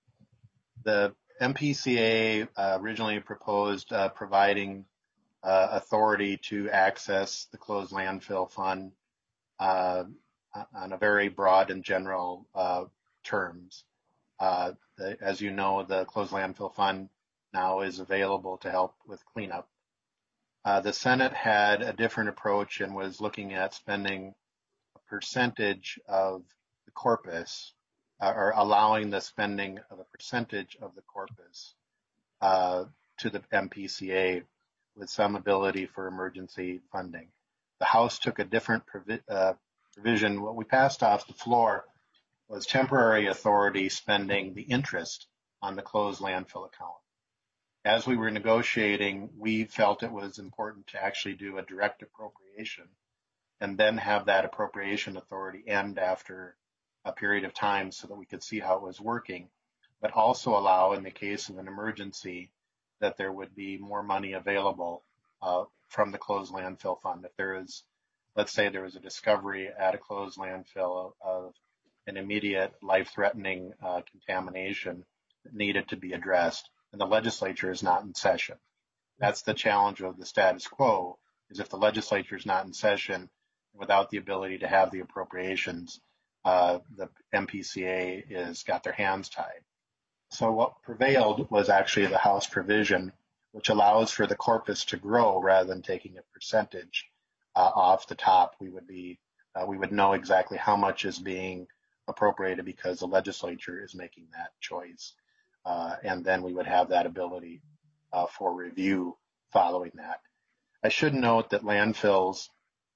the M P C A uh, originally proposed uh, providing uh, authority to access the closed landfill fund uh, on a very broad and general uh, terms. Uh, the, as you know, the closed landfill fund now is available to help with cleanup. Uh, the Senate had a different approach and was looking at spending a percentage of the corpus, uh, or allowing the spending of a percentage of the corpus uh, to the M P C A with some ability for emergency funding. The House took a different provi uh, provision. What we passed off the floor was temporary authority spending the interest on the closed landfill account. As we were negotiating, we felt it was important to actually do a direct appropriation and then have that appropriation authority end after a period of time so that we could see how it was working, but also allow, in the case of an emergency, that there would be more money available uh, from the closed landfill fund. If there is, let's say there was a discovery at a closed landfill of an immediate life-threatening uh, contamination that needed to be addressed, and the legislature is not in session. That's the challenge of the status quo, is if the legislature is not in session without the ability to have the appropriations, uh, the M P C A is got their hands tied. So what prevailed was actually the House provision, which allows for the corpus to grow rather than taking a percentage uh, off the top. We would be, uh, we would know exactly how much is being appropriated because the legislature is making that choice. Uh, and then we would have that ability uh, for review following that. I should note that landfills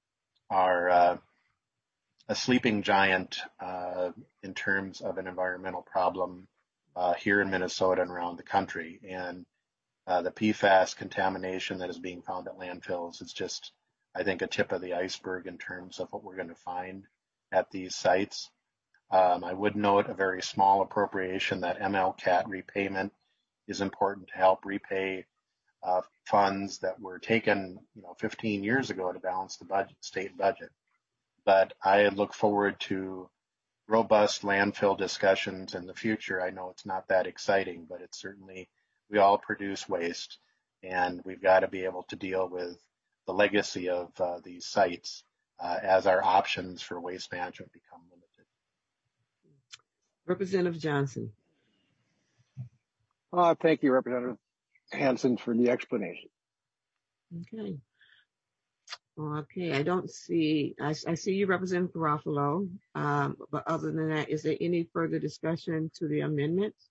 are uh, a sleeping giant uh, in terms of an environmental problem uh, here in Minnesota and around the country. And uh, the P FAS contamination that is being found at landfills is just, I think, a tip of the iceberg in terms of what we're going to find at these sites. Um, I would note a very small appropriation that M L C A T repayment is important to help repay uh, funds that were taken, you know, fifteen years ago to balance the budget, state budget. But I look forward to robust landfill discussions in the future. I know it's not that exciting, but it's certainly, we all produce waste, and we've got to be able to deal with the legacy of uh, these sites uh, as our options for waste management become limited. Representative Johnson. Uh, thank you, Representative Hansen, for the explanation. Okay. Okay, I don't see, I, I see you, Representative Garofalo, um, but other than that, is there any further discussion to the amendments?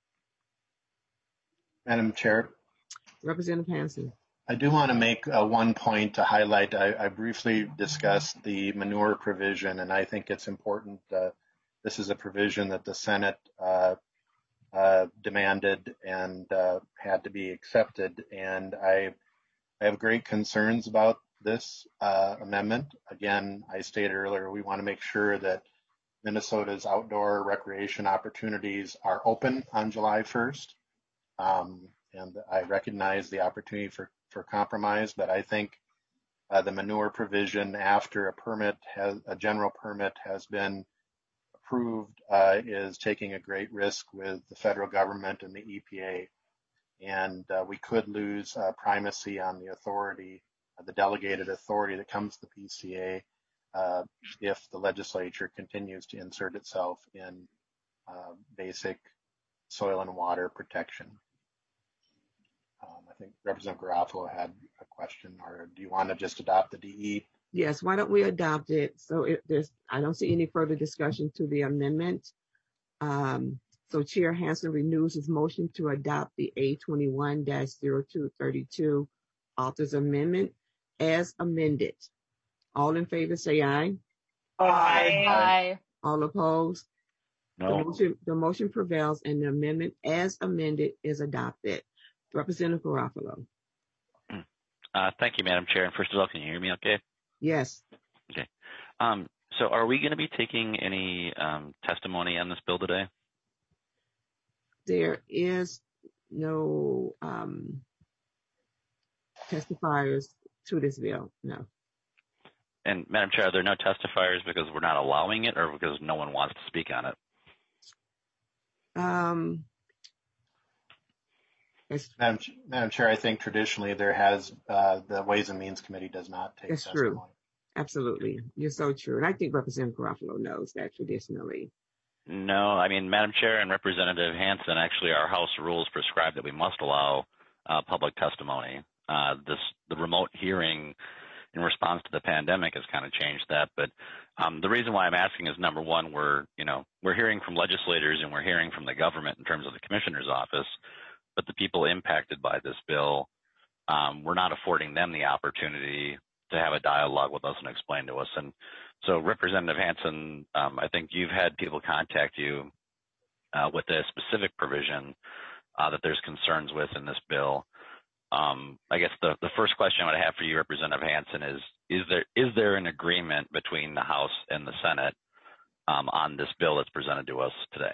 Madam Chair. Representative Hansen. I do want to make uh, one point to highlight. I, I briefly discussed the manure provision, and I think it's important. Uh, this is a provision that the Senate uh, uh, demanded and uh, had to be accepted, and I, I have great concerns about this uh, amendment. Again, I stated earlier, we want to make sure that Minnesota's outdoor recreation opportunities are open on July first. Um, and I recognize the opportunity for, for compromise, but I think uh, the manure provision after a permit has, a general permit has been approved uh, is taking a great risk with the federal government and the E P A. And uh, we could lose uh, primacy on the authority, uh, the delegated authority that comes to the P C A uh, if the legislature continues to insert itself in uh, basic soil and water protection. Um, I think Representative Garofalo had a question, or do you want to just adopt the D E? Yes, why don't we adopt it? So if there's, I don't see any further discussion to the amendment. Um, so Chair Hansen renews his motion to adopt the A twenty-one dash zero two thirty-two author's amendment as amended. All in favor say aye. Aye. Aye. All opposed? The No. motion, the motion prevails and the amendment as amended is adopted. Representative Garofalo. Uh, thank you, Madam Chair. And first of all, can you hear me okay? Yes. Okay. Um, so are we going to be taking any um, testimony on this bill today? There is no um, testifiers to this bill, no. And Madam Chair, are there no testifiers because we're not allowing it or because no one wants to speak on it? Um, Madam, Madam Chair, I think traditionally there has, uh, the Ways and Means Committee does not take That's testimony. true. Absolutely. You're so true. And I think Representative Garofalo knows that traditionally. No, I mean, Madam Chair and Representative Hansen, actually our House rules prescribe that we must allow uh, public testimony. Uh, this, the remote hearing in response to the pandemic has kind of changed that. But um, the reason why I'm asking is, number one, we're, you know, we're hearing from legislators and we're hearing from the government in terms of the commissioner's office, but the people impacted by this bill, um, we're not affording them the opportunity to have a dialogue with us and explain to us. And so Representative Hansen, um, I think you've had people contact you uh, with a specific provision uh, that there's concerns with in this bill. Um, I guess the, the first question I would have for you, Representative Hansen, is, is there is there an agreement between the House and the Senate um, on this bill that's presented to us today?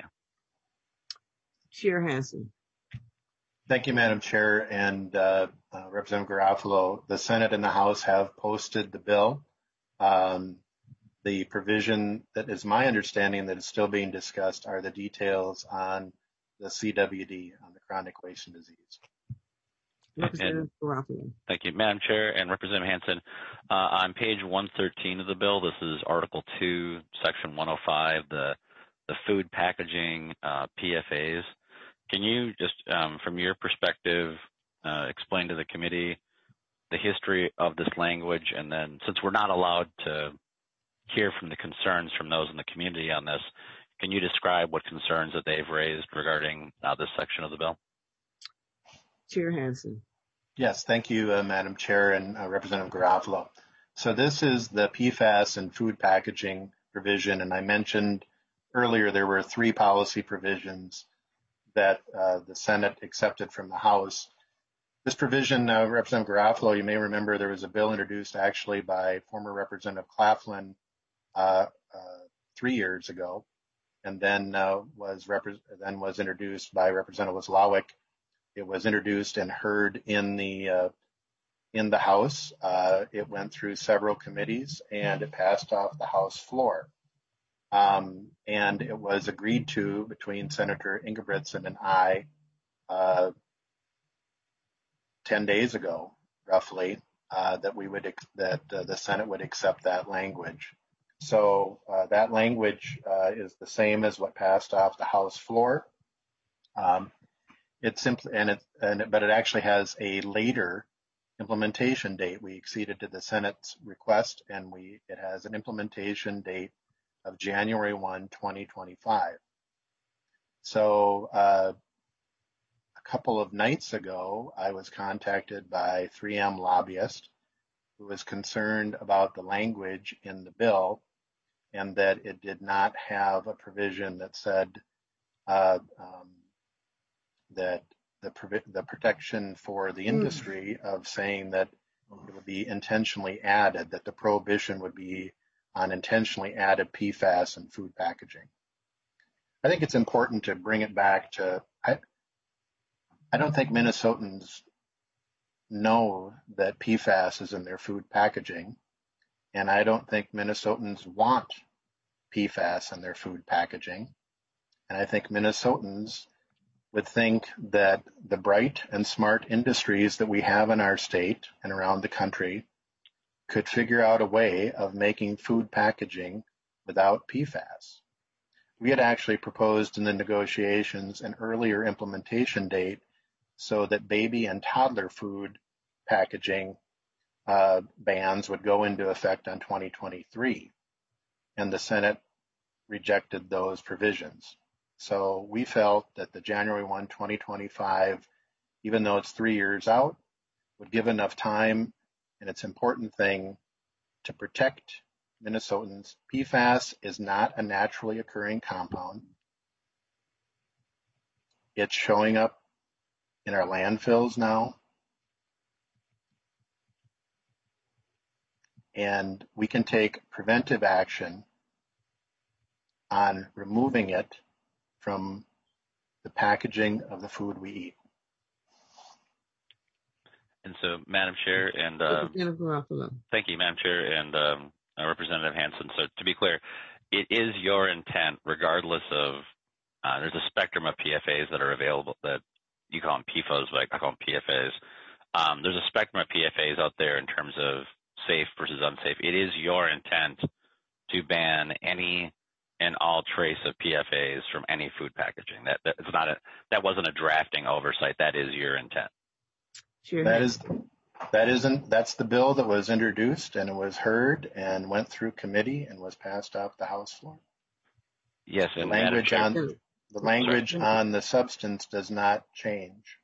Chair Hansen. Thank you, Madam Chair, and uh, uh, Representative Garofalo. The Senate and the House have posted the bill. Um, the provision that is my understanding that is still being discussed are the details on the C W D, on the chronic wasting disease. Representative Garofalo. Thank you, Madam Chair and Representative Hansen. Uh, on page one thirteen of the bill, this is Article two, Section one oh five, the the food packaging uh, P F As. Can you just, um, from your perspective, uh, explain to the committee the history of this language? And then, since we're not allowed to hear from the concerns from those in the community on this, can you describe what concerns that they've raised regarding uh, this section of the bill? Chair Hansen. Yes, thank you, uh, Madam Chair and uh, Representative Garofalo. So this is the P FAS and food packaging provision, and I mentioned earlier there were three policy provisions that uh, the Senate accepted from the House. This provision, uh, Representative Garofalo, you may remember there was a bill introduced actually by former Representative Claflin uh, uh, three years ago, and then uh, was then was introduced by Representative Weslowick. It was introduced and heard in the uh, in the House. Uh, it went through several committees and it passed off the House floor. Um, and it was agreed to between Senator Ingebretson and I uh, ten days ago, roughly, uh, that we would that uh, the Senate would accept that language. So uh, that language uh, is the same as what passed off the House floor. Um, it's simply and it and it, but it actually has a later implementation date. We acceded to the Senate's request, and we it has an implementation date of January first, twenty twenty-five. So uh, a couple of nights ago, I was contacted by three M lobbyist who was concerned about the language in the bill and that it did not have a provision that said uh, um, that the, the protection for the industry of saying that it would be intentionally added, that the prohibition would be on intentionally added P FAS in food packaging. I think it's important to bring it back to, I, I don't think Minnesotans know that P FAS is in their food packaging, and I don't think Minnesotans want P FAS in their food packaging. And I think Minnesotans would think that the bright and smart industries that we have in our state and around the country could figure out a way of making food packaging without P FAS. We had actually proposed in the negotiations an earlier implementation date so that baby and toddler food packaging uh, bans would go into effect on twenty twenty-three, and the Senate rejected those provisions. So we felt that the January first, twenty twenty-five, even though it's three years out, would give enough time, and it's an important thing to protect Minnesotans. P FAS is not a naturally occurring compound. It's showing up in our landfills now. And we can take preventive action on removing it from the packaging of the food we eat. And so, Madam Chair, and uh, thank you, Madam Chair, and um, uh, Representative Hansen. So, to be clear, it is your intent, regardless of uh, there's a spectrum of P F As that are available. That you call them P F Os, but I call them P F As. Um, there's a spectrum of P F As out there in terms of safe versus unsafe. It is your intent to ban any and all trace of P F As from any food packaging. That that's not a that wasn't a drafting oversight. That is your intent. Sure. That is that isn't that's the bill that was introduced and it was heard and went through committee and was passed off the House floor. Yes, the and language on the language Sorry. on the substance does not change.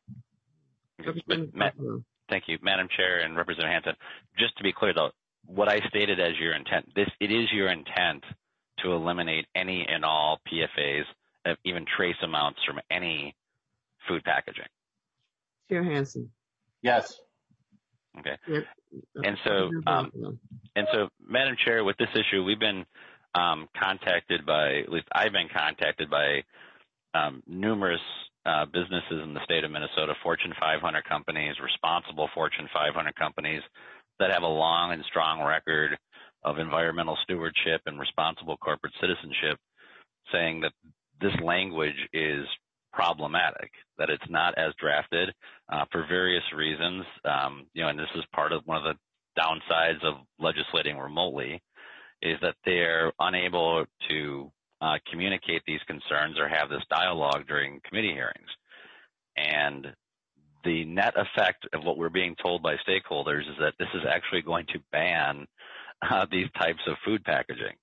But, Ma- thank you, Madam Chair and Representative Hansen. Just to be clear, though, what I stated as your intent, this it is your intent to eliminate any and all P F As, even trace amounts from any food packaging. Chair Hansen. Yes. Okay. Yep. And so, um, and so, Madam Chair, with this issue, we've been um, contacted by, at least I've been contacted by um, numerous uh, businesses in the state of Minnesota, Fortune five hundred companies, responsible Fortune five hundred companies that have a long and strong record of environmental stewardship and responsible corporate citizenship, saying that this language is problematic, that it's not as drafted uh, for various reasons. Um, you know, and this is part of one of the downsides of legislating remotely, is that they're unable to uh, communicate these concerns or have this dialogue during committee hearings. And the net effect of what we're being told by stakeholders is that this is actually going to ban uh, these types of food packaging.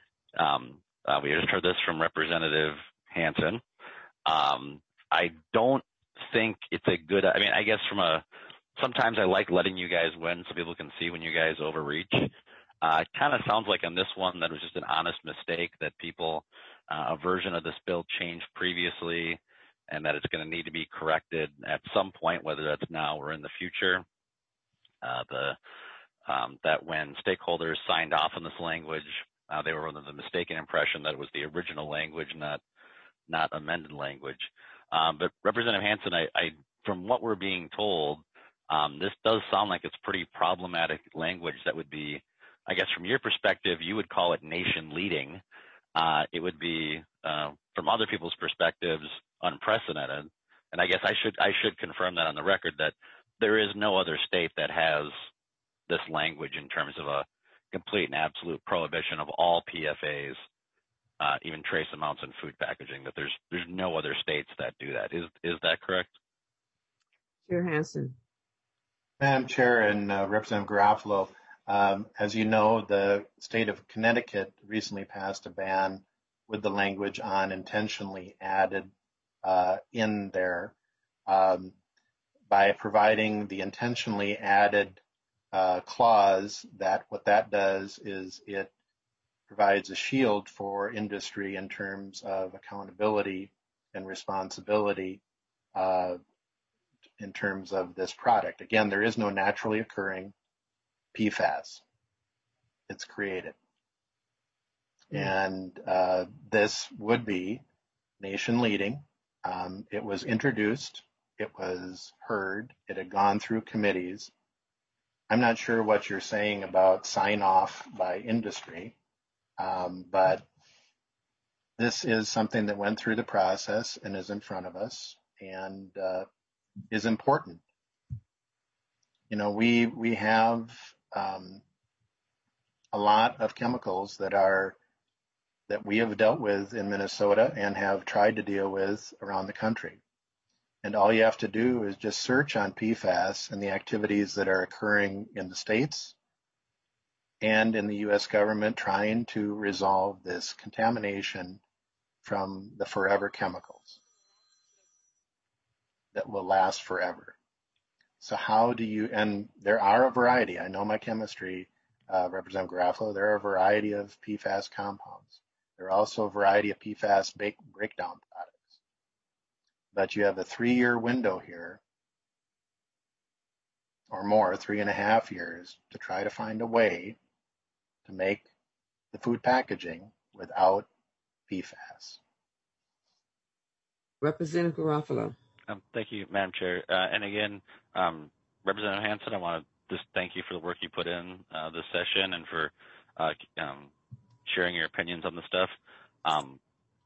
Um, uh, we just heard this from Representative Hansen. Um, I don't think it's a good, I mean, I guess from a, sometimes I like letting you guys win so people can see when you guys overreach. Uh, it kind of sounds like on this one that was just an honest mistake, that people, uh, a version of this bill changed previously and that it's going to need to be corrected at some point, whether that's now or in the future. Uh, the, um, that when stakeholders signed off on this language, uh, they were under the mistaken impression that it was the original language, not not amended language. Um, but Representative Hansen, I, I, from what we're being told, um, this does sound like it's pretty problematic language that would be, I guess from your perspective, you would call it nation leading. Uh, it would be, uh, from other people's perspectives, unprecedented. And I guess I should, I should confirm that on the record that there is no other state that has this language in terms of a complete and absolute prohibition of all P F As. Uh, even trace amounts in food packaging, that there's there's no other states that do that. Is is that correct? Chair Hansen. Madam Chair and uh, Representative Garofalo, um, as you know, the state of Connecticut recently passed a ban with the language on intentionally added uh, in there um, by providing the intentionally added uh, clause. That what that does is it provides a shield for industry in terms of accountability and responsibility uh, in terms of this product. Again, there is no naturally occurring P FAS. It's created. And uh, this would be nation leading. Um, it was introduced, it was heard, it had gone through committees. I'm not sure what you're saying about sign off by industry, um, but this is something that went through the process and is in front of us and uh, is important. You know, we we have um, a lot of chemicals that are that we have dealt with in Minnesota and have tried to deal with around the country. And all you have to do is just search on P FAS and the activities that are occurring in the states and in the U S government trying to resolve this contamination from the forever chemicals that will last forever. So how do you, and there are a variety, I know my chemistry, uh, Representative Garofalo, there are a variety of P FAS compounds. There are also a variety of P FAS bake, breakdown products. But you have a three-year window here, or more, three and a half years, to try to find a way to make the food packaging without P FAS. Representative Garofalo. Um, thank you, Madam Chair. Uh, and again, um, Representative Hansen, I want to just thank you for the work you put in uh, this session and for uh, um, sharing your opinions on the stuff. Um,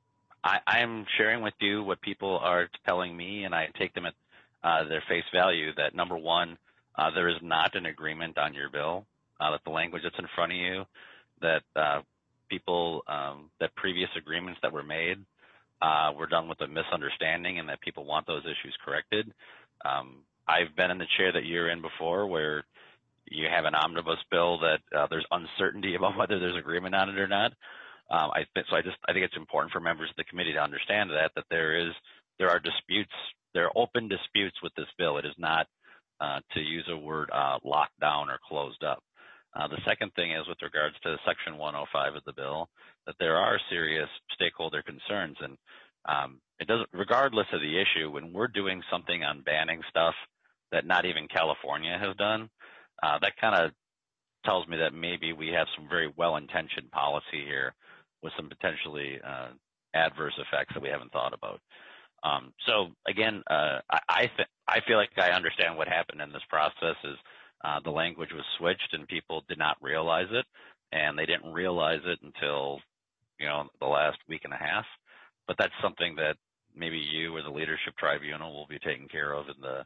I, I'm sharing with you what people are telling me, and I take them at uh, their face value, that number one, uh, there is not an agreement on your bill, uh, that the language that's in front of you, that uh, people, um, that previous agreements that were made uh, were done with a misunderstanding and that people want those issues corrected. Um, I've been in the chair that you're in before where you have an omnibus bill that uh, there's uncertainty about whether there's agreement on it or not. Um, I think so. I just I think it's important for members of the committee to understand that that there is there are disputes, there are open disputes with this bill. It is not, uh, to use a word, uh, locked down or closed up. Uh, the second thing is with regards to Section one oh five of the bill, that there are serious stakeholder concerns, and um, it doesn't, regardless of the issue, when we're doing something on banning stuff that not even California has done, uh, that kind of tells me that maybe we have some very well-intentioned policy here with some potentially uh, adverse effects that we haven't thought about. Um, so again, uh, I I, th- I feel like I understand what happened in this process is uh, the language was switched and people did not realize it, and they didn't realize it until, you know, the last week and a half. But that's something that maybe you or the leadership tribunal will be taking care of in the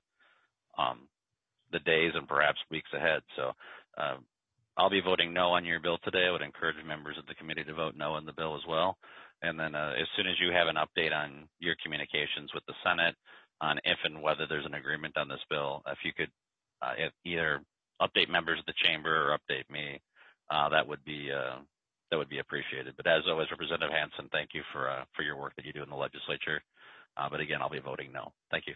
um, the days and perhaps weeks ahead. So uh, I'll be voting no on your bill today. I would encourage members of the committee to vote no on the bill as well. And then uh, as soon as you have an update on your communications with the Senate on if and whether there's an agreement on this bill, if you could uh, if either update members of the chamber or update me, uh, that would be uh, that would be appreciated. But as always, Representative Hansen, thank you for uh, for your work that you do in the legislature. Uh, but again, I'll be voting no. Thank you.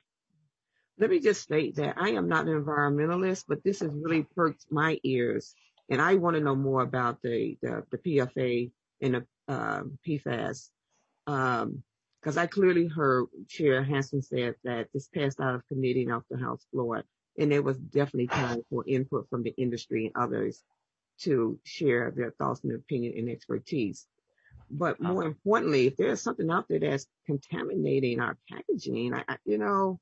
Let me just state that I am not an environmentalist, but this has really perked my ears, and I want to know more about the the, the P F A and the uh, P FAS, because um, I clearly heard Chair Hansen said that this passed out of committee and off the House floor, and there was definitely time for input from the industry and others to share their thoughts and opinion and expertise. But more importantly, if there's something out there that's contaminating our packaging, I, I, you know,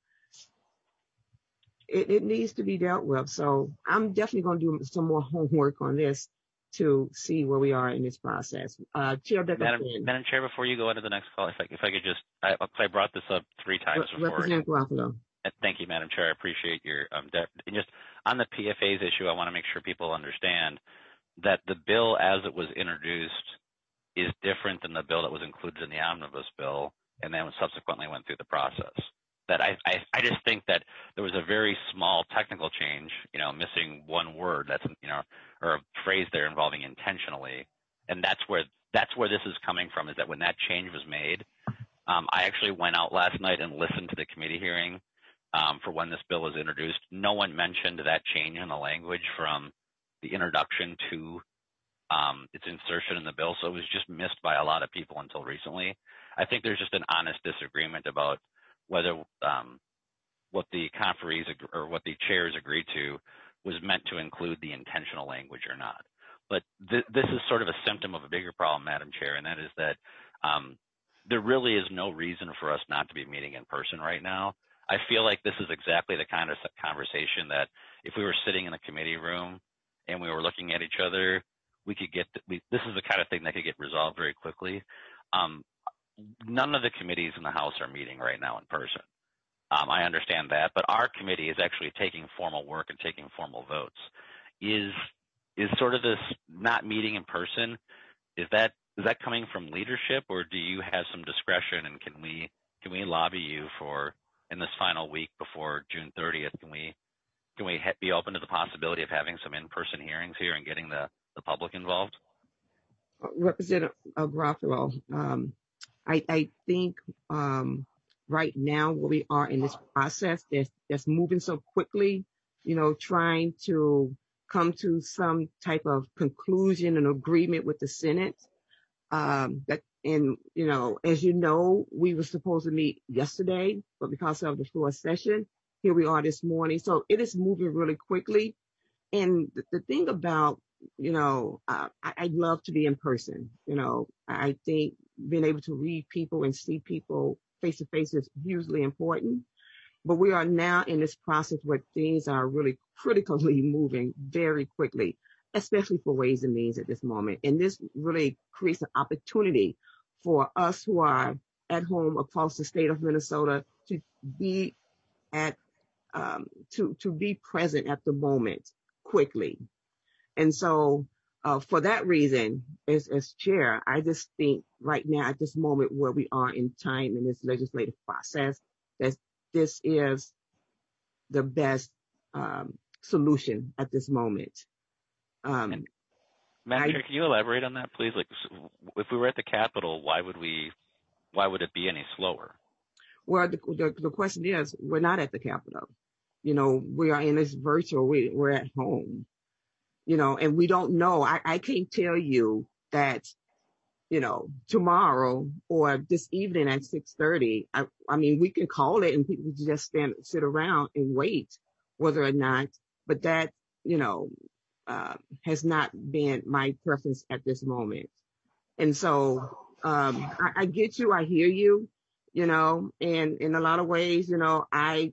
it, it needs to be dealt with. So I'm definitely going to do some more homework on this to see where we are in this process. Uh, Chair Becker. Madam, Madam Chair, before you go into the next call, if I, if I could just, I, I brought this up three times Re- before. Representative Garofalo. Thank you, Madam Chair. I appreciate your um, depth. And just on the P F A's issue, I want to make sure people understand that the bill as it was introduced is different than the bill that was included in the omnibus bill and then subsequently went through the process. That I, I, I just think that there was a very small technical change, you know, missing one word that's, you know, or a phrase there involving intentionally. And that's where, that's where this is coming from, is that when that change was made, um, I actually went out last night and listened to the committee hearing um, for when this bill was introduced. No one mentioned that change in the language from the introduction to um, its insertion in the bill. So it was just missed by a lot of people until recently. I think there's just an honest disagreement about whether um, what the conferees ag- or what the chairs agreed to was meant to include the intentional language or not. But th this is sort of a symptom of a bigger problem, Madam Chair, and that is that um, there really is no reason for us not to be meeting in person right now. I feel like this is exactly the kind of conversation that if we were sitting in a committee room and we were looking at each other, we could get, we, this is the kind of thing that could get resolved very quickly. Um, none of the committees in the House are meeting right now in person. Um, I understand that, but our committee is actually taking formal work and taking formal votes. Is is sort of this not meeting in person, is that is that coming from leadership, or do you have some discretion, and can we can we lobby you for in this final week before June thirtieth? Can we can we be open to the possibility of having some in-person hearings here and getting the the public involved? Representative Garofalo, um, I, I think um, right now where we are in this process that's, that's moving so quickly, you know, trying to come to some type of conclusion and agreement with the Senate. Um, that, and, you know, as you know, we were supposed to meet yesterday, but because of the floor session, here we are this morning. So it is moving really quickly. And the, the thing about, you know, uh, I, I'd love to be in person. You know, I think being able to read people and see people face to face is hugely important. But we are now in this process where things are really critically moving very quickly, especially for Ways and Means at this moment. And this really creates an opportunity for us who are at home across the state of Minnesota to be at, um, to, to be present at the moment quickly. And so uh, for that reason, as, as chair, I just think right now at this moment where we are in time in this legislative process, that this is the best um, solution at this moment. Um, Madam Chair, can you elaborate on that, please? Like, if we were at the Capitol, why would we? Why would it be any slower? Well, the, the, the question is, we're not at the Capitol. You know, we are in this virtual. We, we're at home. You know, and we don't know. I, I can't tell you that, you know, tomorrow or this evening at six thirty, I, I mean, we can call it and people just stand, sit around and wait whether or not, but that, you know, uh, has not been my preference at this moment. And so, um, I, I get you. I hear you, you know, and in a lot of ways, you know, I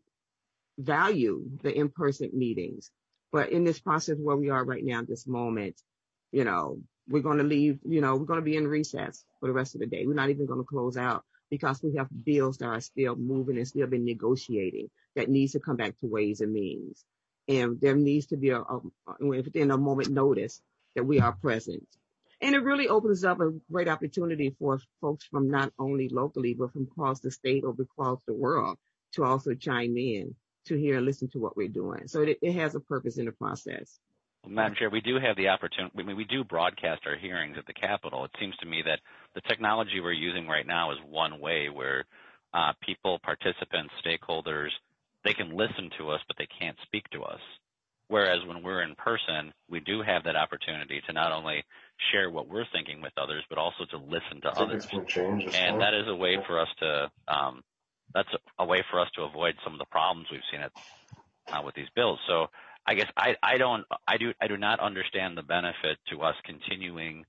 value the in-person meetings. But in this process where we are right now at this moment, you know, we're going to leave, you know, we're going to be in recess for the rest of the day. We're not even going to close out because we have bills that are still moving and still been negotiating that needs to come back to Ways and Means. And there needs to be a, a within a moment notice that we are present. And it really opens up a great opportunity for folks from not only locally, but from across the state or across the world to also chime in to hear and listen to what we're doing. So it, it has a purpose in the process. Madam Chair, we do have the opportunity, I mean, we do broadcast our hearings at the Capitol. It seems to me that the technology we're using right now is one way where uh, people, participants, stakeholders, they can listen to us, but they can't speak to us. Whereas when we're in person, we do have that opportunity to not only share what we're thinking with others, but also to listen to others. And that is a way for us to, um, that's a, a way for us to avoid some of the problems we've seen at, uh, with these bills. So I guess I, I don't, I do, I do not understand the benefit to us continuing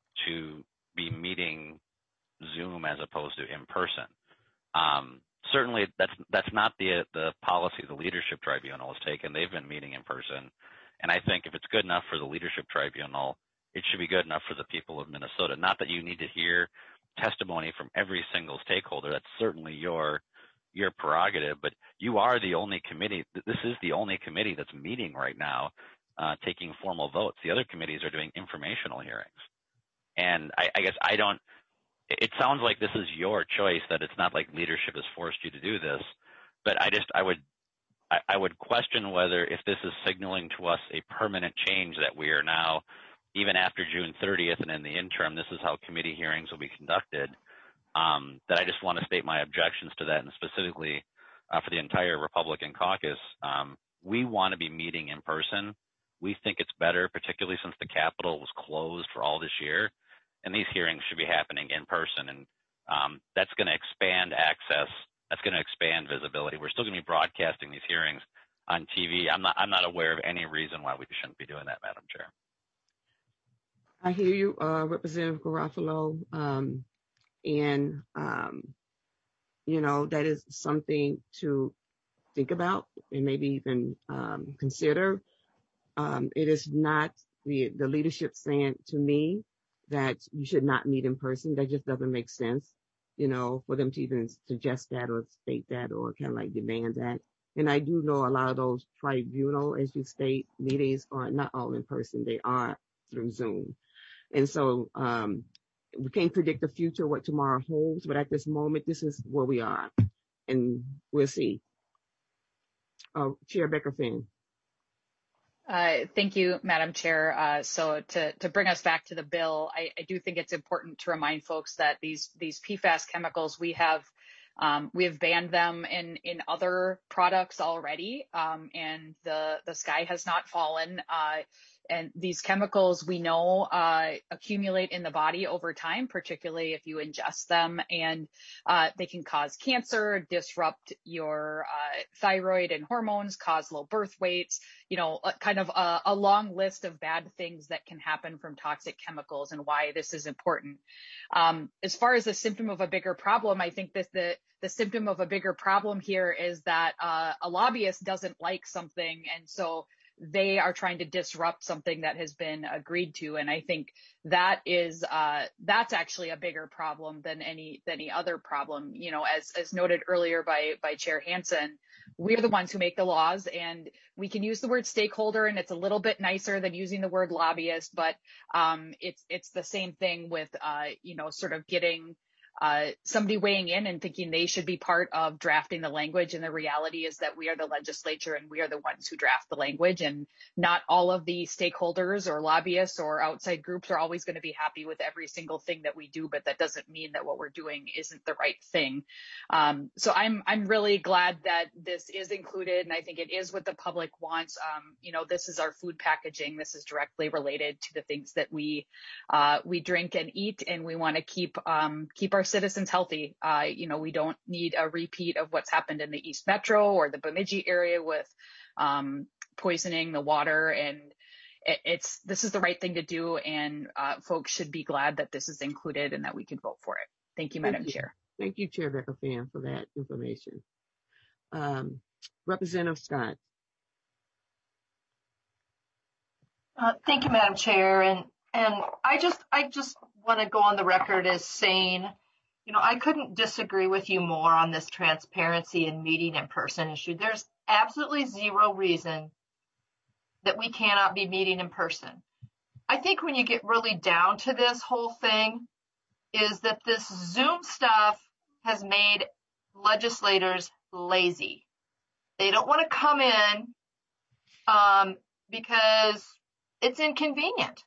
to be meeting Zoom as opposed to in person. Um, certainly that's, that's not the, the policy the Leadership Tribunal has taken. They've been meeting in person. And I think if it's good enough for the Leadership Tribunal, it should be good enough for the people of Minnesota. Not that you need to hear testimony from every single stakeholder. That's certainly your, your prerogative, but you are the only committee. This is the only committee that's meeting right now, uh, taking formal votes. The other committees are doing informational hearings. And I, I guess I don't, it sounds like this is your choice, that it's not like leadership has forced you to do this, but I just, I would, I, I would question whether if this is signaling to us a permanent change that we are now, even after June thirtieth and in the interim, this is how committee hearings will be conducted. Um, that I just want to state my objections to that, and specifically uh, for the entire Republican caucus. Um, we want to be meeting in person. We think it's better, particularly since the Capitol was closed for all this year, and these hearings should be happening in person. And um, that's going to expand access. That's going to expand visibility. We're still going to be broadcasting these hearings on T V. I'm not I'm not aware of any reason why we shouldn't be doing that, Madam Chair. I hear you, uh, Representative Garofalo, um, and um, you know that is something to think about and maybe even um, consider. Um, it is not the the leadership saying to me that you should not meet in person. That just doesn't make sense, you know, for them to even suggest that or state that or kind of like demand that. And I do know a lot of those tribunal, as you state, meetings are not all in person. They are through Zoom. And so um, we can't predict the future, what tomorrow holds, but at this moment, this is where we are, and we'll see. Uh, Chair Becker-Finn. Uh, thank you, Madam Chair. Uh, so to, to bring us back to the bill, I, I do think it's important to remind folks that these these P FAS chemicals, we have um, we have banned them in in other products already, um, and the the sky has not fallen. Uh, and these chemicals we know uh, accumulate in the body over time, particularly if you ingest them, and uh, they can cause cancer, disrupt your uh, thyroid and hormones, cause low birth weights, you know, kind of a, a long list of bad things that can happen from toxic chemicals and why this is important. Um, as far as the symptom of a bigger problem, I think that the, the symptom of a bigger problem here is that uh, a lobbyist doesn't like something, and so they are trying to disrupt something that has been agreed to. And I think that is, uh, that's actually a bigger problem than any, than any other problem. You know, as, as noted earlier by, by Chair Hansen, we're the ones who make the laws, and we can use the word stakeholder, and it's a little bit nicer than using the word lobbyist, but, um, it's, it's the same thing with, uh, you know, sort of getting, Uh, somebody weighing in and thinking they should be part of drafting the language. And the reality is that we are the legislature and we are the ones who draft the language, and not all of the stakeholders or lobbyists or outside groups are always going to be happy with every single thing that we do, but that doesn't mean that what we're doing isn't the right thing. Um, so I'm, I'm really glad that this is included, and I think it is what the public wants. Um, you know, this is our food packaging. This is directly related to the things that we, uh, we drink and eat, and we want to keep, um, keep our citizens healthy. Uh, you know, we don't need a repeat of what's happened in the East Metro or the Bemidji area with um, poisoning the water. And it, it's this is the right thing to do, and uh, folks should be glad that this is included and that we can vote for it. Thank you, Madam Thank you. Chair. Thank you, Chair Becker-Finn, for that information. Um, Representative Scott. Uh, thank you, Madam Chair. And and I just I just want to go on the record as saying, you know, I couldn't disagree with you more on this transparency and meeting in person issue. There's absolutely zero reason that we cannot be meeting in person. I think when you get really down to this whole thing is that this Zoom stuff has made legislators lazy. They don't want to come in um, because it's inconvenient.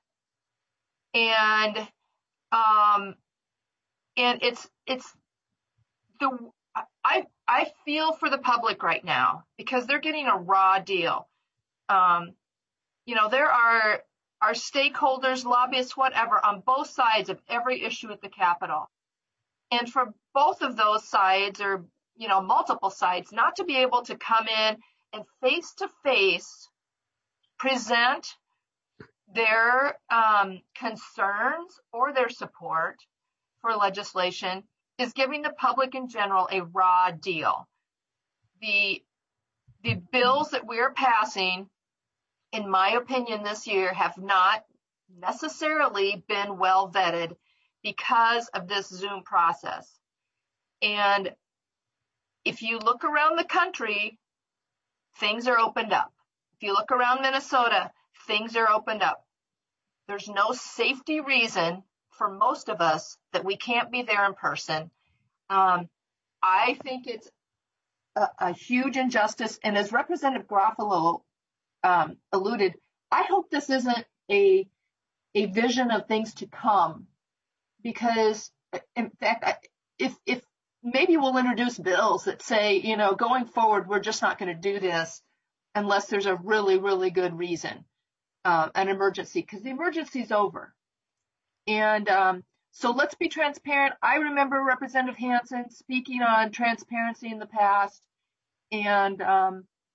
And um, and it's it's the I I feel for the public right now because they're getting a raw deal. Um, you know, there are are stakeholders, lobbyists, whatever, on both sides of every issue at the Capitol. And for both of those sides, or, you know, multiple sides, not to be able to come in and face to face present their um, concerns or their support for legislation is giving the public in general a raw deal. The, the bills that we are passing, in my opinion, this year have not necessarily been well vetted because of this Zoom process. And if you look around the country, things are opened up. If you look around Minnesota, things are opened up. There's no safety reason for most of us that we can't be there in person. Um, I think it's a, a huge injustice. And as Representative Garofalo um, alluded, I hope this isn't a, a vision of things to come, because in fact, if, if maybe we'll introduce bills that say, you know, going forward, we're just not going to do this unless there's a really, really good reason, uh, an emergency, because the emergency is over. And um, so let's be transparent. I remember Representative Hansen speaking on transparency in the past, and um,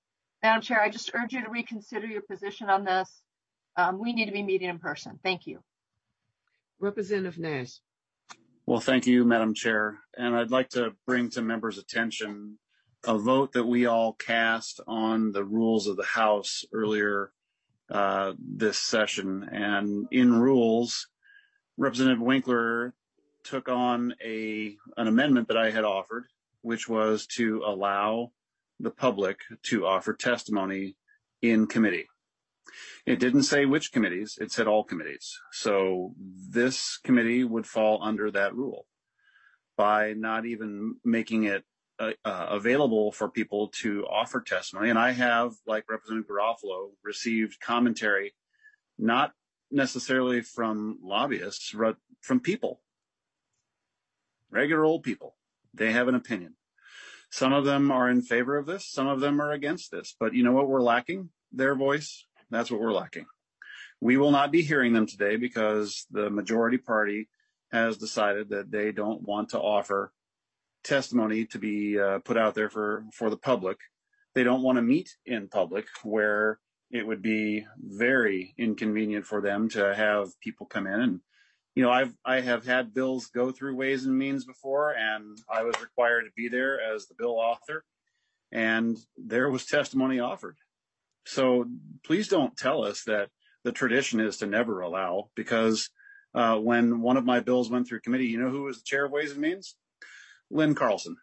Madam Chair, I just urge you to reconsider your position on this. Um, we need to be meeting in person. Thank you. Representative Nash. Well, thank you, Madam Chair. And I'd like to bring to members' attention a vote that we all cast on the rules of the House earlier uh, this session. And in rules, Representative Winkler took on a an amendment that I had offered, which was to allow the public to offer testimony in committee. It didn't say which committees, it said all committees. So this committee would fall under that rule by not even making it uh, uh, available for people to offer testimony. And I have, like Representative Garofalo, received commentary, not necessarily from lobbyists, but from people, regular old people. They have an opinion. Some of them are in favor of this, some of them are against this. But you know what we're lacking? Their voice. That's what we're lacking. We will not be hearing them today because the majority party has decided that they don't want to offer testimony to be uh, put out there for, for the public. They don't want to meet in public where it would be very inconvenient for them to have people come in. And, you know, I've, I have had bills go through Ways and Means before, and I was required to be there as the bill author, and there was testimony offered. So please don't tell us that the tradition is to never allow, because uh, when one of my bills went through committee, you know who was the chair of Ways and Means? Lynn Carlson.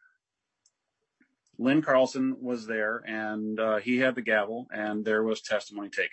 Lynn Carlson was there, and uh, he had the gavel, and there was testimony taken.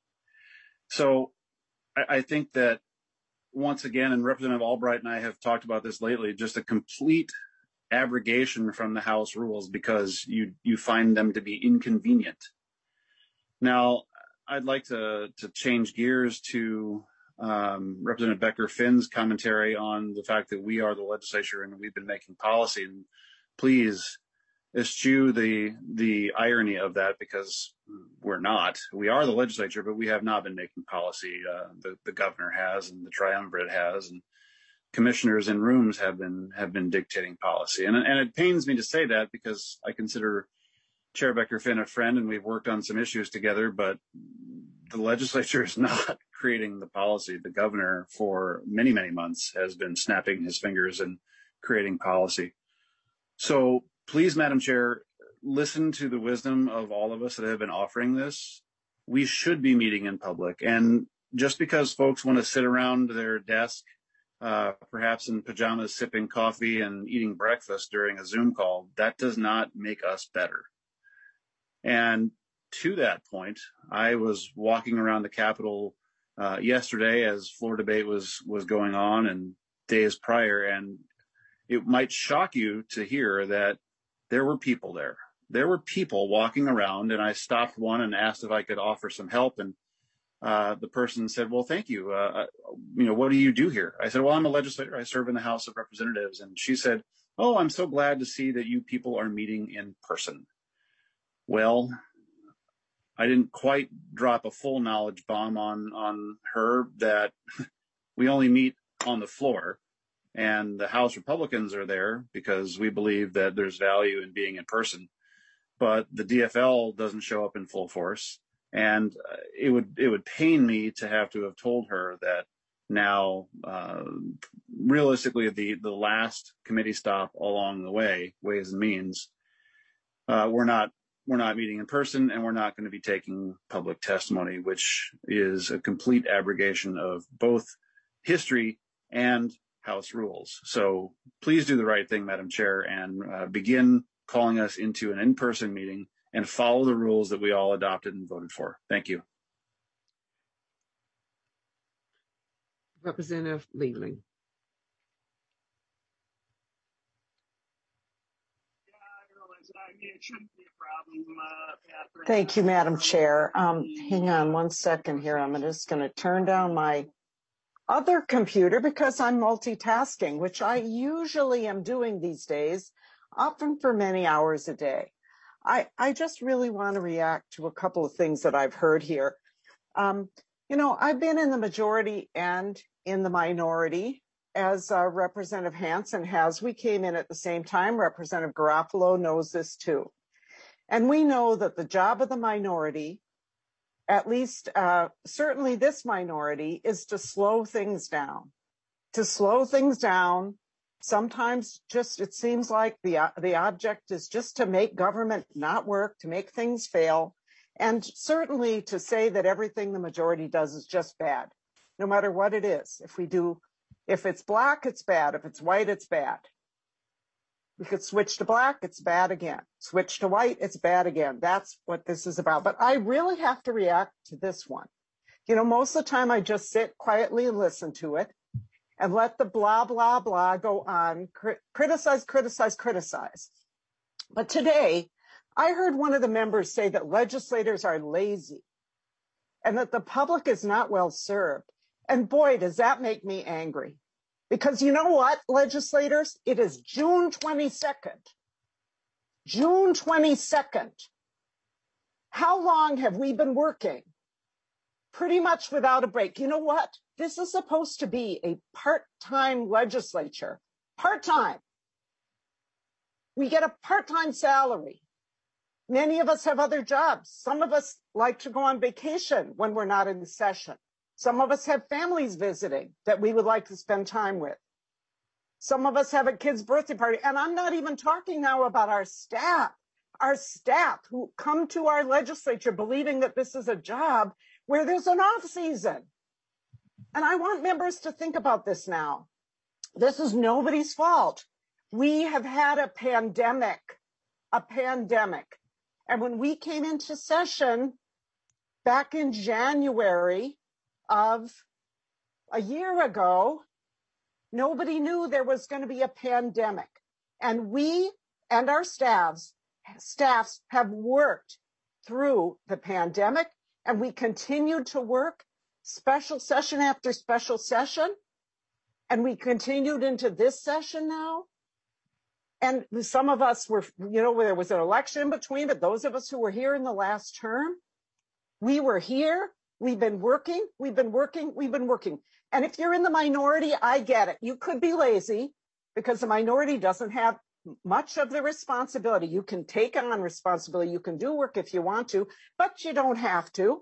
So I, I think that once again, and Representative Albright and I have talked about this lately, just a complete abrogation from the House rules because you you find them to be inconvenient. Now, I'd like to, to change gears to um, Representative Becker-Finn's commentary on the fact that we are the legislature and we've been making policy. And please eschew the the irony of that, because we're not. We are the legislature, but we have not been making policy. Uh, the, the governor has, and the triumvirate has, and commissioners in rooms have been have been dictating policy. And, and it pains me to say that because I consider Chair Becker-Finn a friend, and we've worked on some issues together, but the legislature is not creating the policy. The governor, for many, many months, has been snapping his fingers and creating policy. So please, Madam Chair, listen to the wisdom of all of us that have been offering this. We should be meeting in public. And just because folks want to sit around their desk, uh, perhaps in pajamas, sipping coffee and eating breakfast during a Zoom call, that does not make us better. And to that point, I was walking around the Capitol uh, yesterday as floor debate was was going on and days prior, and it might shock you to hear that there were people there. There were people walking around, and I stopped one and asked if I could offer some help, and uh, the person said, well, thank you. Uh, you know, what do you do here? I said, well, I'm a legislator. I serve in the House of Representatives. And she said, oh, I'm so glad to see that you people are meeting in person. Well, I didn't quite drop a full knowledge bomb on, on her that we only meet on the floor, and the House Republicans are there because we believe that there's value in being in person, but the D F L doesn't show up in full force. And it would, it would pain me to have to have told her that now, uh, realistically, the, the last committee stop along the way, Ways and Means, uh, we're not, We're not meeting in person, and we're not going to be taking public testimony, which is a complete abrogation of both history and House rules. So please do the right thing, Madam Chair, and uh, begin calling us into an in-person meeting and follow the rules that we all adopted and voted for. Thank you. Representative Leland. Thank you, Madam Chair. Um, hang on one second here. I'm just going to turn down my other computer because I'm multitasking, which I usually am doing these days, often for many hours a day. I, I just really want to react to a couple of things that I've heard here. Um, you know, I've been in the majority and in the minority, as uh, Representative Hansen has. We came in at the same time. Representative Garofalo knows this too. And we know that the job of the minority, at least uh, certainly this minority, is to slow things down, to slow things down. Sometimes just it seems like the, uh, the object is just to make government not work, to make things fail, and certainly to say that everything the majority does is just bad, no matter what it is. If we do, if it's black, it's bad. If it's white, it's bad. We could switch to black, it's bad again. Switch to white, it's bad again. That's what this is about. But I really have to react to this one. You know, most of the time I just sit quietly and listen to it and let the blah, blah, blah go on. Crit- criticize, criticize, criticize. But today, I heard one of the members say that legislators are lazy and that the public is not well served. And boy, does that make me angry. Because you know what, legislators? It is June twenty-second. June twenty-second. How long have we been working? Pretty much without a break. You know what? This is supposed to be a part-time legislature. Part-time. We get a part-time salary. Many of us have other jobs. Some of us like to go on vacation when we're not in session. Some of us have families visiting that we would like to spend time with. Some of us have a kid's birthday party. And I'm not even talking now about our staff, our staff who come to our legislature believing that this is a job where there's an off season. And I want members to think about this now. This is nobody's fault. We have had a pandemic, a pandemic. And when we came into session back in January of a year ago, nobody knew there was going to be a pandemic. And we and our staffs, staffs have worked through the pandemic, and we continued to work special session after special session. And we continued into this session now. And some of us were, you know, there was an election in between, but those of us who were here in the last term, we were here. We've been working, we've been working, we've been working. And if you're in the minority, I get it. You could be lazy because the minority doesn't have much of the responsibility. You can take on responsibility. You can do work if you want to, but you don't have to.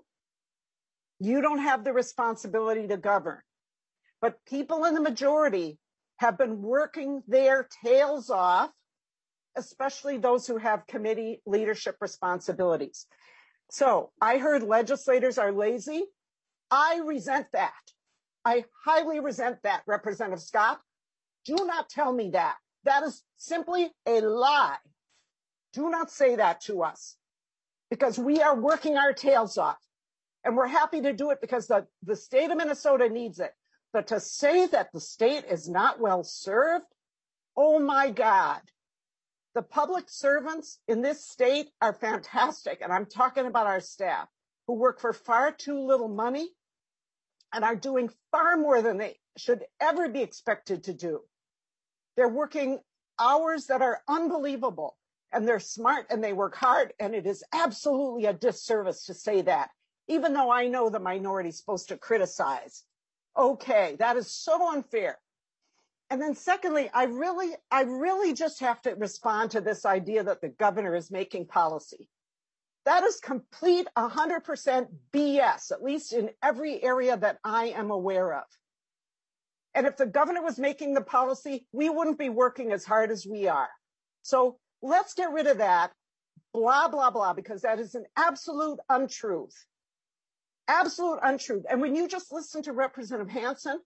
You don't have the responsibility to govern. But people in the majority have been working their tails off, especially those who have committee leadership responsibilities. So I heard legislators are lazy. I resent that. I highly resent that, Representative Scott. Do not tell me that. That is simply a lie. Do not say that to us because we are working our tails off and we're happy to do it because the, the state of Minnesota needs it. But to say that the state is not well served, oh my God. The public servants in this state are fantastic, and I'm talking about our staff who work for far too little money and are doing far more than they should ever be expected to do. They're working hours that are unbelievable, and they're smart and they work hard, and it is absolutely a disservice to say that, even though I know the minority is supposed to criticize. Okay, that is so unfair. And then secondly, I really, I really just have to respond to this idea that the governor is making policy. That is complete one hundred percent B S, at least in every area that I am aware of. And if the governor was making the policy, we wouldn't be working as hard as we are. So let's get rid of that blah, blah, blah, because that is an absolute untruth. Absolute untruth. And when you just listen to Representative Hansen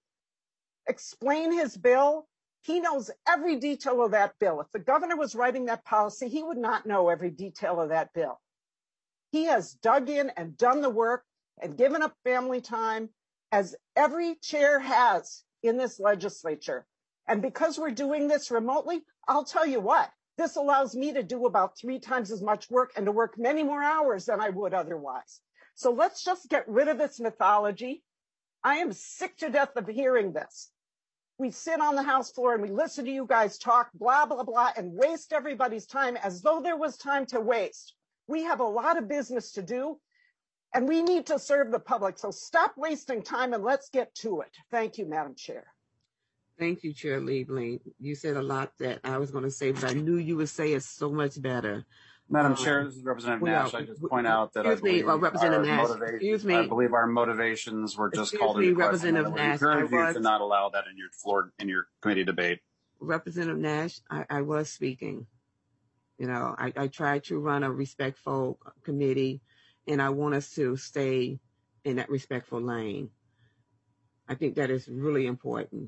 explain his bill, he knows every detail of that bill. If the governor was writing that policy, he would not know every detail of that bill. He has dug in and done the work and given up family time, as every chair has in this legislature. And because we're doing this remotely, I'll tell you what, this allows me to do about three times as much work and to work many more hours than I would otherwise. So let's just get rid of this mythology. I am sick to death of hearing this. We sit on the House floor and we listen to you guys talk, blah, blah, blah, and waste everybody's time as though there was time to waste. We have a lot of business to do, and we need to serve the public. So stop wasting time and let's get to it. Thank you, Madam Chair. Thank you, Chair Liebling. You said a lot that I was going to say, but I knew you would say it so much better. Madam Um, Chair, this is Representative we are, Nash. I just we, point out that I excuse me, believe uh, Representative our Nash. motivation, Excuse I me. believe our motivations were just Excuse called me, into question, and I Representative would Nash. I encourage you was to not allow that in your floor in your committee debate. Representative Nash. I, I was speaking. You know, I, I tried to run a respectful committee, and I want us to stay in that respectful lane. I think that is really important.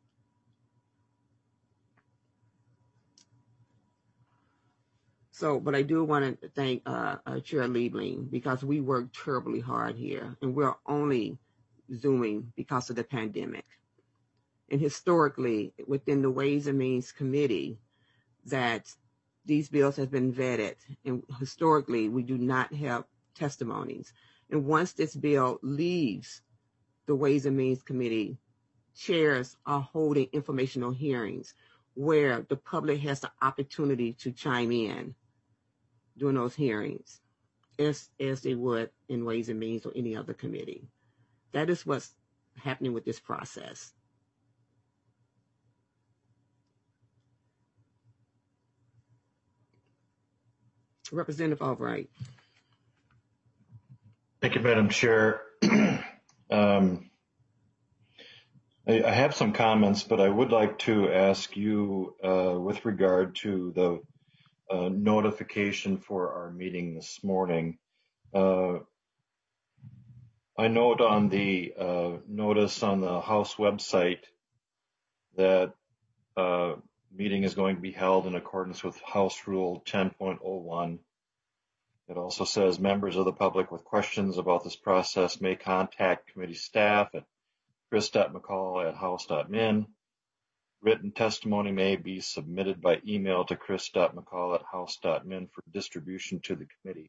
So, but I do want to thank uh, uh, Chair Liebling, because we worked terribly hard here, and we're only Zooming because of the pandemic. And historically, within the Ways and Means Committee, that these bills have been vetted, and historically, we do not have testimonies. And once this bill leaves the Ways and Means Committee, chairs are holding informational hearings where the public has the opportunity to chime in during those hearings, as, as they would in Ways and Means or any other committee. That is what's happening with this process. Representative Albright. Thank you, Madam Chair. um, I, I have some comments, but I would like to ask you uh, with regard to the uh, notification for our meeting this morning. Uh, I note on the uh, notice on the House website that uh, meeting is going to be held in accordance with House Rule ten point oh one. It also says members of the public with questions about this process may contact committee staff at chris dot mccall at house dot min. Written testimony may be submitted by email to chris dot mccall at house dot min for distribution to the committee.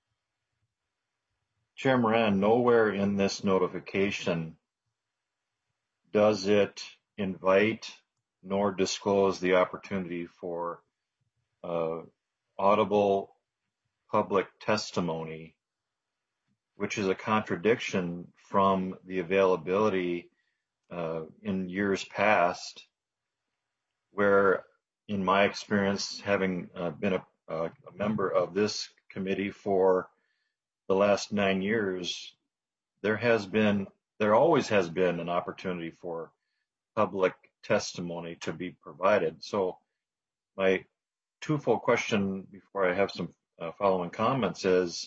Chair Moran, nowhere in this notification does it invite nor disclose the opportunity for uh, audible public testimony, which is a contradiction from the availability uh, in years past, where, in my experience, having uh, been a, a member of this committee for the last nine years, there has been, there always has been an opportunity for public testimony to be provided. So my twofold question before I have some uh, following comments is,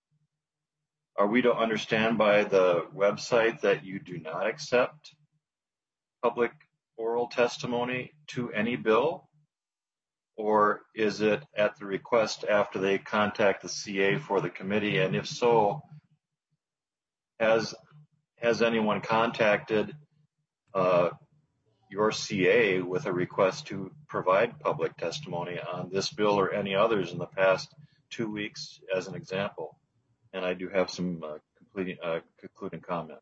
are we to understand by the website that you do not accept public oral testimony to any bill? Or is it at the request after they contact the C A for the committee? And if so, has has anyone contacted uh, your C A with a request to provide public testimony on this bill or any others in the past two weeks, as an example? And I do have some uh, completing, uh, concluding comments.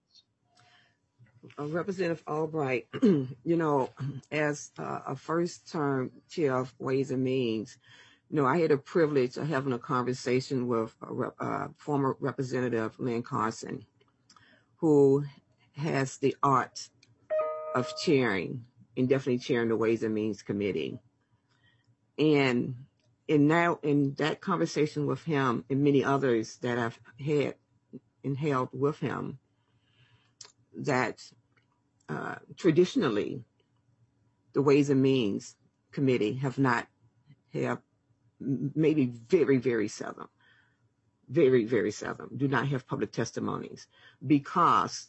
Uh, Representative Albright, you know, as uh, a first-term chair of Ways and Means, you know, I had a privilege of having a conversation with a rep, uh, former Representative Lynn Carson, who has the art of chairing and definitely chairing the Ways and Means Committee. And in now in that conversation with him and many others that I've had and held with him, that uh, traditionally the Ways and Means Committee have not have maybe very, very seldom, very, very seldom, do not have public testimonies, because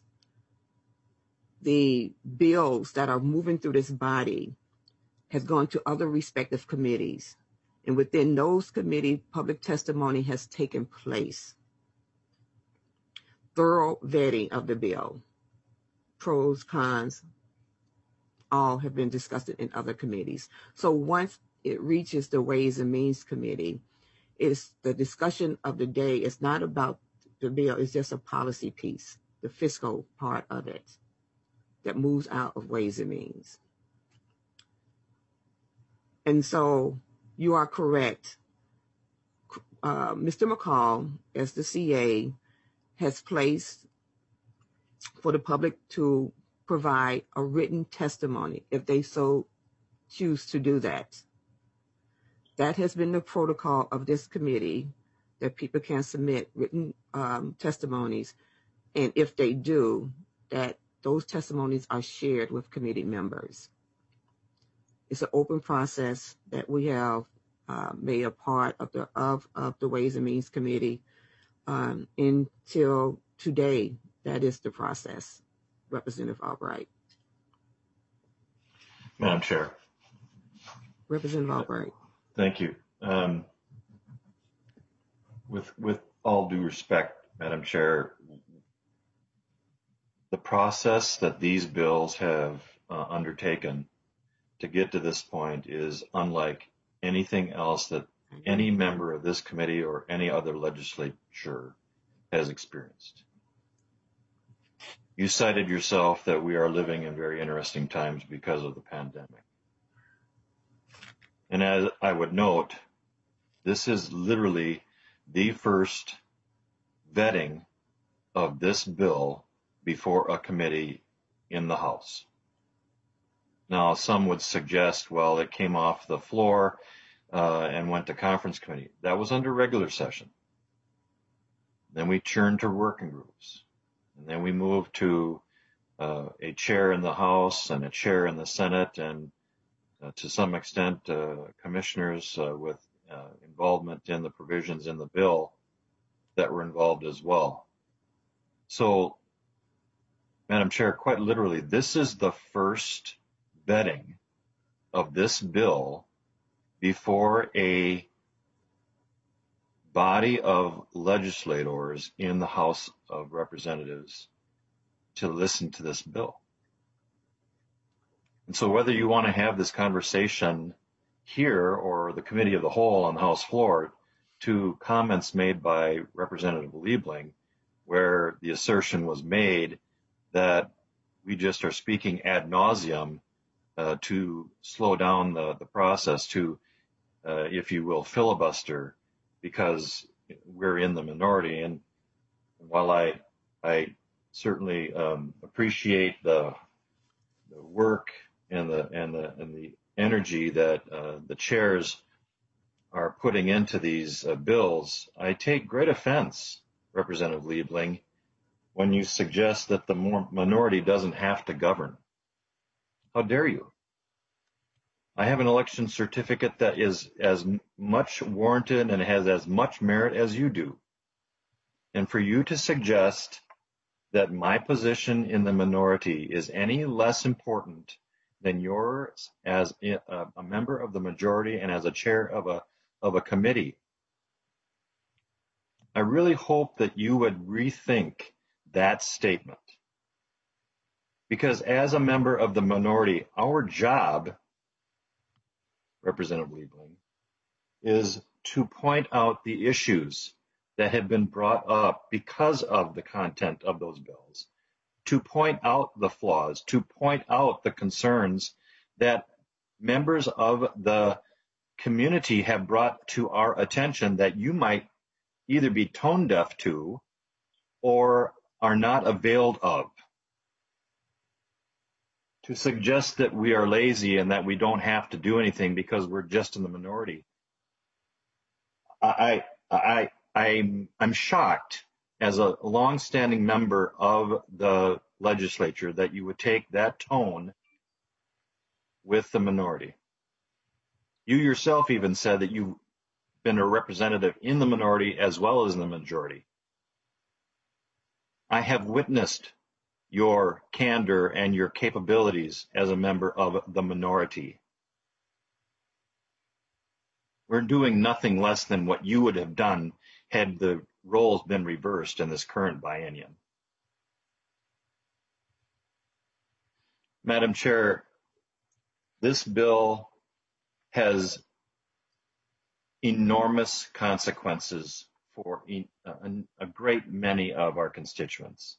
the bills that are moving through this body has gone to other respective committees. And within those committees, public testimony has taken place. Thorough vetting of the bill, pros, cons, all have been discussed in other committees. So once it reaches the Ways and Means Committee, it's the discussion of the day. It's not about the bill, it's just a policy piece, the fiscal part of it that moves out of Ways and Means. And so you are correct. Uh, Mister McCall, as the C A, has placed for the public to provide a written testimony if they so choose to do that. That has been the protocol of this committee, that people can submit written um, testimonies. And if they do, that those testimonies are shared with committee members. It's an open process that we have uh, made a part of the of, of the Ways and Means Committee um, until today. That is the process. Representative Albright. Madam Chair. Representative Albright. Thank you. Um, with with all due respect, Madam Chair, the process that these bills have uh, undertaken to get to this point is unlike anything else that any member of this committee or any other legislature has experienced. You cited yourself that we are living in very interesting times because of the pandemic. And as I would note, this is literally the first vetting of this bill before a committee in the House. Now, some would suggest, well, it came off the floor uh, and went to conference committee. That was under regular session. Then we turned to working groups. And then we moved to uh, a chair in the House and a chair in the Senate, and uh, to some extent, uh, commissioners uh, with uh, involvement in the provisions in the bill that were involved as well. So, Madam Chair, quite literally, this is the first vetting of this bill before a body of legislators in the House of Representatives to listen to this bill. And so whether you want to have this conversation here or the committee of the whole on the House floor, to comments made by Representative Liebling, where the assertion was made that we just are speaking ad nauseum uh, to slow down the, the process, to, uh, if you will, filibuster, because we're in the minority. And while I I certainly um, appreciate the, the work and the and the and the energy that uh, the chairs are putting into these uh, bills, I take great offense, Representative Liebling, when you suggest that the more minority doesn't have to govern. How dare you? I have an election certificate that is as much warranted and has as much merit as you do. And for you to suggest that my position in the minority is any less important than yours as a, a member of the majority and as a chair of a, of a committee, I really hope that you would rethink that statement. Because as a member of the minority, our job, Representative Liebling, is to point out the issues that have been brought up because of the content of those bills, to point out the flaws, to point out the concerns that members of the community have brought to our attention that you might either be tone deaf to or are not availed of. To suggest that we are lazy and that we don't have to do anything because we're just in the minority, I, I, I, I'm, I'm shocked as a longstanding member of the legislature that you would take that tone with the minority. You yourself even said that you've been a representative in the minority as well as in the majority. I have witnessed your candor and your capabilities as a member of the minority. We're doing nothing less than what you would have done had the roles been reversed in this current biennium. Madam Chair, this bill has enormous consequences for a, a great many of our constituents.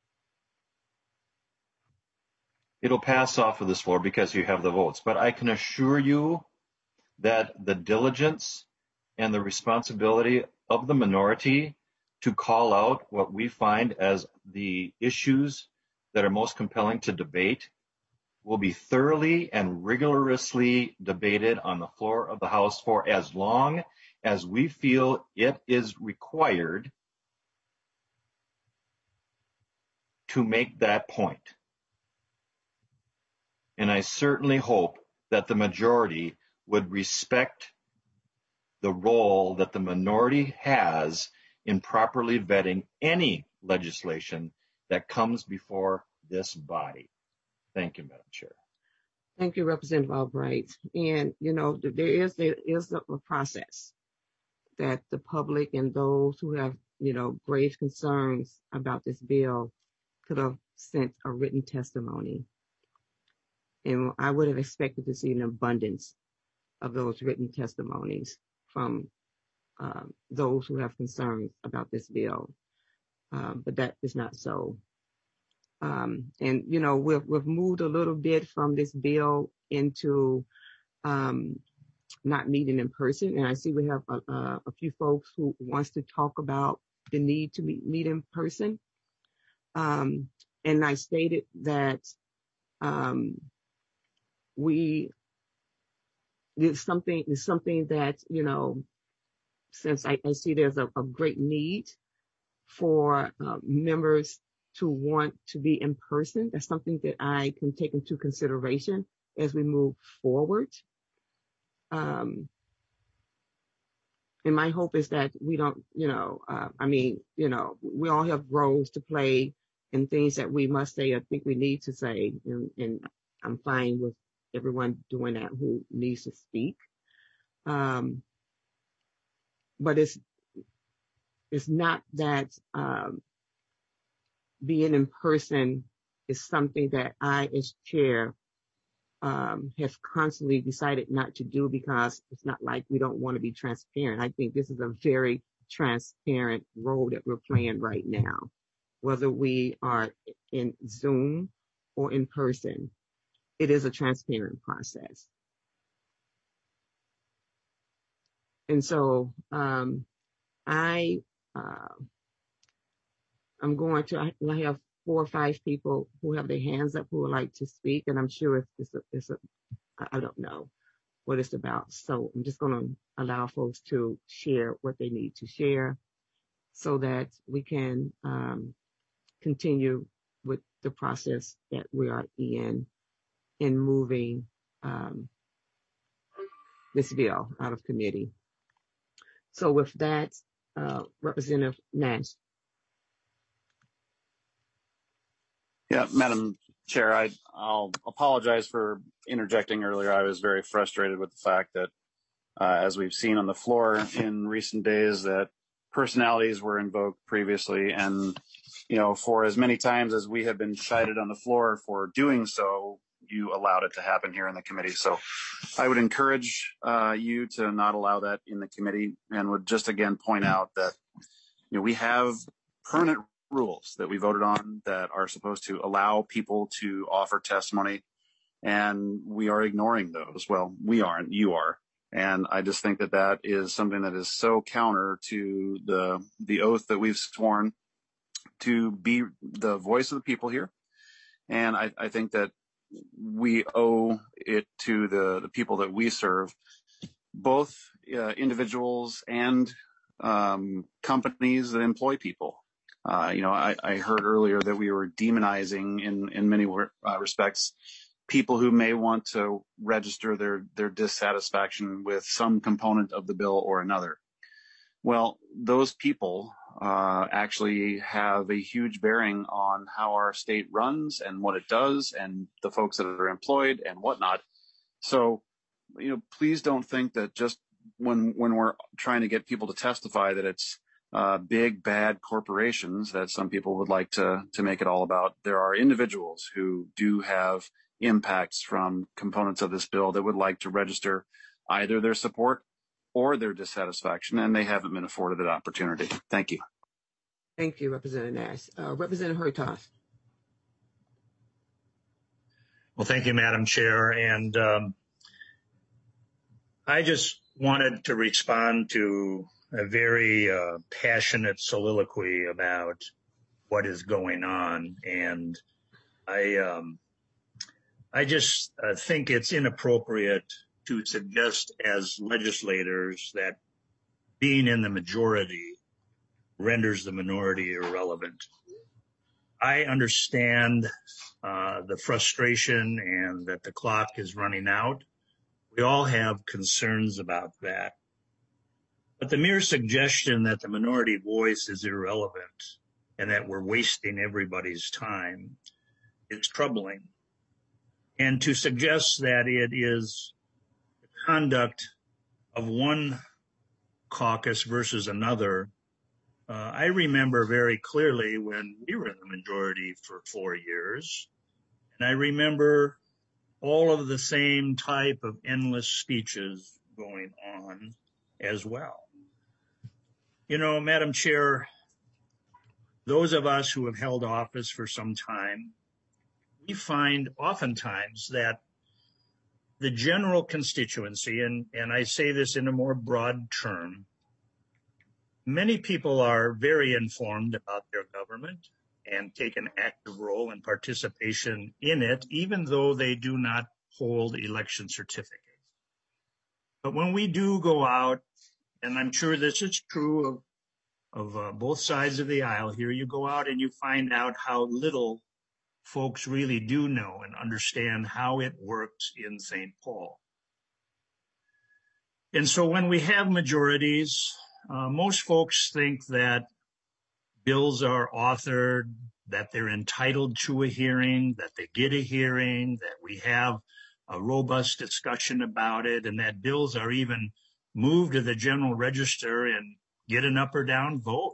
It'll pass off of this floor because you have the votes, but I can assure you that the diligence and the responsibility of the minority to call out what we find as the issues that are most compelling to debate will be thoroughly and rigorously debated on the floor of the House for as long as we feel it is required to make that point. And I certainly hope that the majority would respect the role that the minority has in properly vetting any legislation that comes before this body. Thank you, Madam Chair. Thank you, Representative Albright. And, you know, there is, there is a process that the public and those who have, you know, grave concerns about this bill could have sent a written testimony. And I would have expected to see an abundance of those written testimonies from um, those who have concerns about this bill. Um, but that is not so. Um, and, you know, we've, we've moved a little bit from this bill into um, not meeting in person. And I see we have a, a, a few folks who wants to talk about the need to meet, meet in person. Um, and I stated that um, we, it's something, it's something that, you know, since I, I see there's a, a great need for uh, members to want to be in person, that's something that I can take into consideration as we move forward. Um, and my hope is that we don't, you know, uh, I mean, you know, we all have roles to play and things that we must say or think we need to say. And, and I'm fine with everyone doing that who needs to speak. Um, but it's, it's not that um, being in person is something that I, as chair, um, have constantly decided not to do because it's not like we don't want to be transparent. I think this is a very transparent role that we're playing right now, whether we are in Zoom or in person. It is a transparent process. And so um, I, uh, I'm going to, I, I have four or five people who have their hands up who would like to speak, and I'm sure it's, it's, a, it's a, I don't know what it's about. So I'm just going to allow folks to share what they need to share so that we can um, continue with the process that we are in, in moving um, this bill out of committee. So with that, uh, Representative Nash. Yeah, Madam Chair, I, I'll apologize for interjecting earlier. I was very frustrated with the fact that, uh, as we've seen on the floor in recent days, that personalities were invoked previously. And, you know, for as many times as we have been chided on the floor for doing so, you allowed it to happen here in the committee. So I would encourage uh, you to not allow that in the committee, and would just again point out that, you know, we have permanent rules that we voted on that are supposed to allow people to offer testimony, and we are ignoring those. Well, we aren't, you are. And I just think that that is something that is so counter to the the oath that we've sworn to be the voice of the people here. And I, I think that we owe it to the, the people that we serve, both uh, individuals and um, companies that employ people. Uh, you know, I, I heard earlier that we were demonizing in, in many uh, respects people who may want to register their, their dissatisfaction with some component of the bill or another. Well, those people uh, actually have a huge bearing on how our state runs and what it does and the folks that are employed and whatnot. So, you know, please don't think that just when when we're trying to get people to testify that it's uh, big, bad corporations that some people would like to, to make it all about. There are individuals who do have impacts from components of this bill that would like to register either their support or their dissatisfaction, and they haven't been afforded that opportunity. Thank you. Thank you, Representative Nash. Uh, Representative Hertaus. Well, thank you, Madam Chair. And um, I just wanted to respond to a very uh, passionate soliloquy about what is going on. And I, um, I just uh, think it's inappropriate to suggest as legislators that being in the majority renders the minority irrelevant. I understand uh, the frustration and that the clock is running out. We all have concerns about that. But the mere suggestion that the minority voice is irrelevant and that we're wasting everybody's time is troubling. And to suggest that it is the conduct of one caucus versus another, uh, I remember very clearly when we were in the majority for four years, and I remember all of the same type of endless speeches going on as well. You know, Madam Chair, those of us who have held office for some time, we find oftentimes that the general constituency, and, and I say this in a more broad term, many people are very informed about their government and take an active role and participation in it, even though they do not hold election certificates. But when we do go out, and I'm sure this is true of, of uh, both sides of the aisle here, you go out and you find out how little folks really do know and understand how it works in Saint Paul. And so when we have majorities, uh, most folks think that bills are authored, that they're entitled to a hearing, that they get a hearing, that we have a robust discussion about it, and that bills are even moved to the general register and get an up or down vote.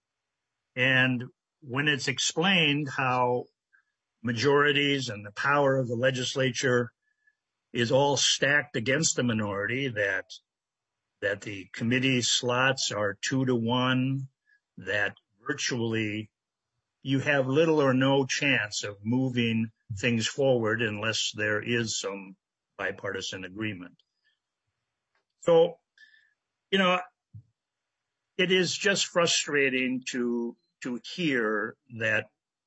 And when it's explained how majorities and the power of the legislature is all stacked against the minority, that that the committee slots are two to one, that virtually you have little or no chance of moving things forward unless there is some bipartisan agreement. So, you know, it is just frustrating to to hear that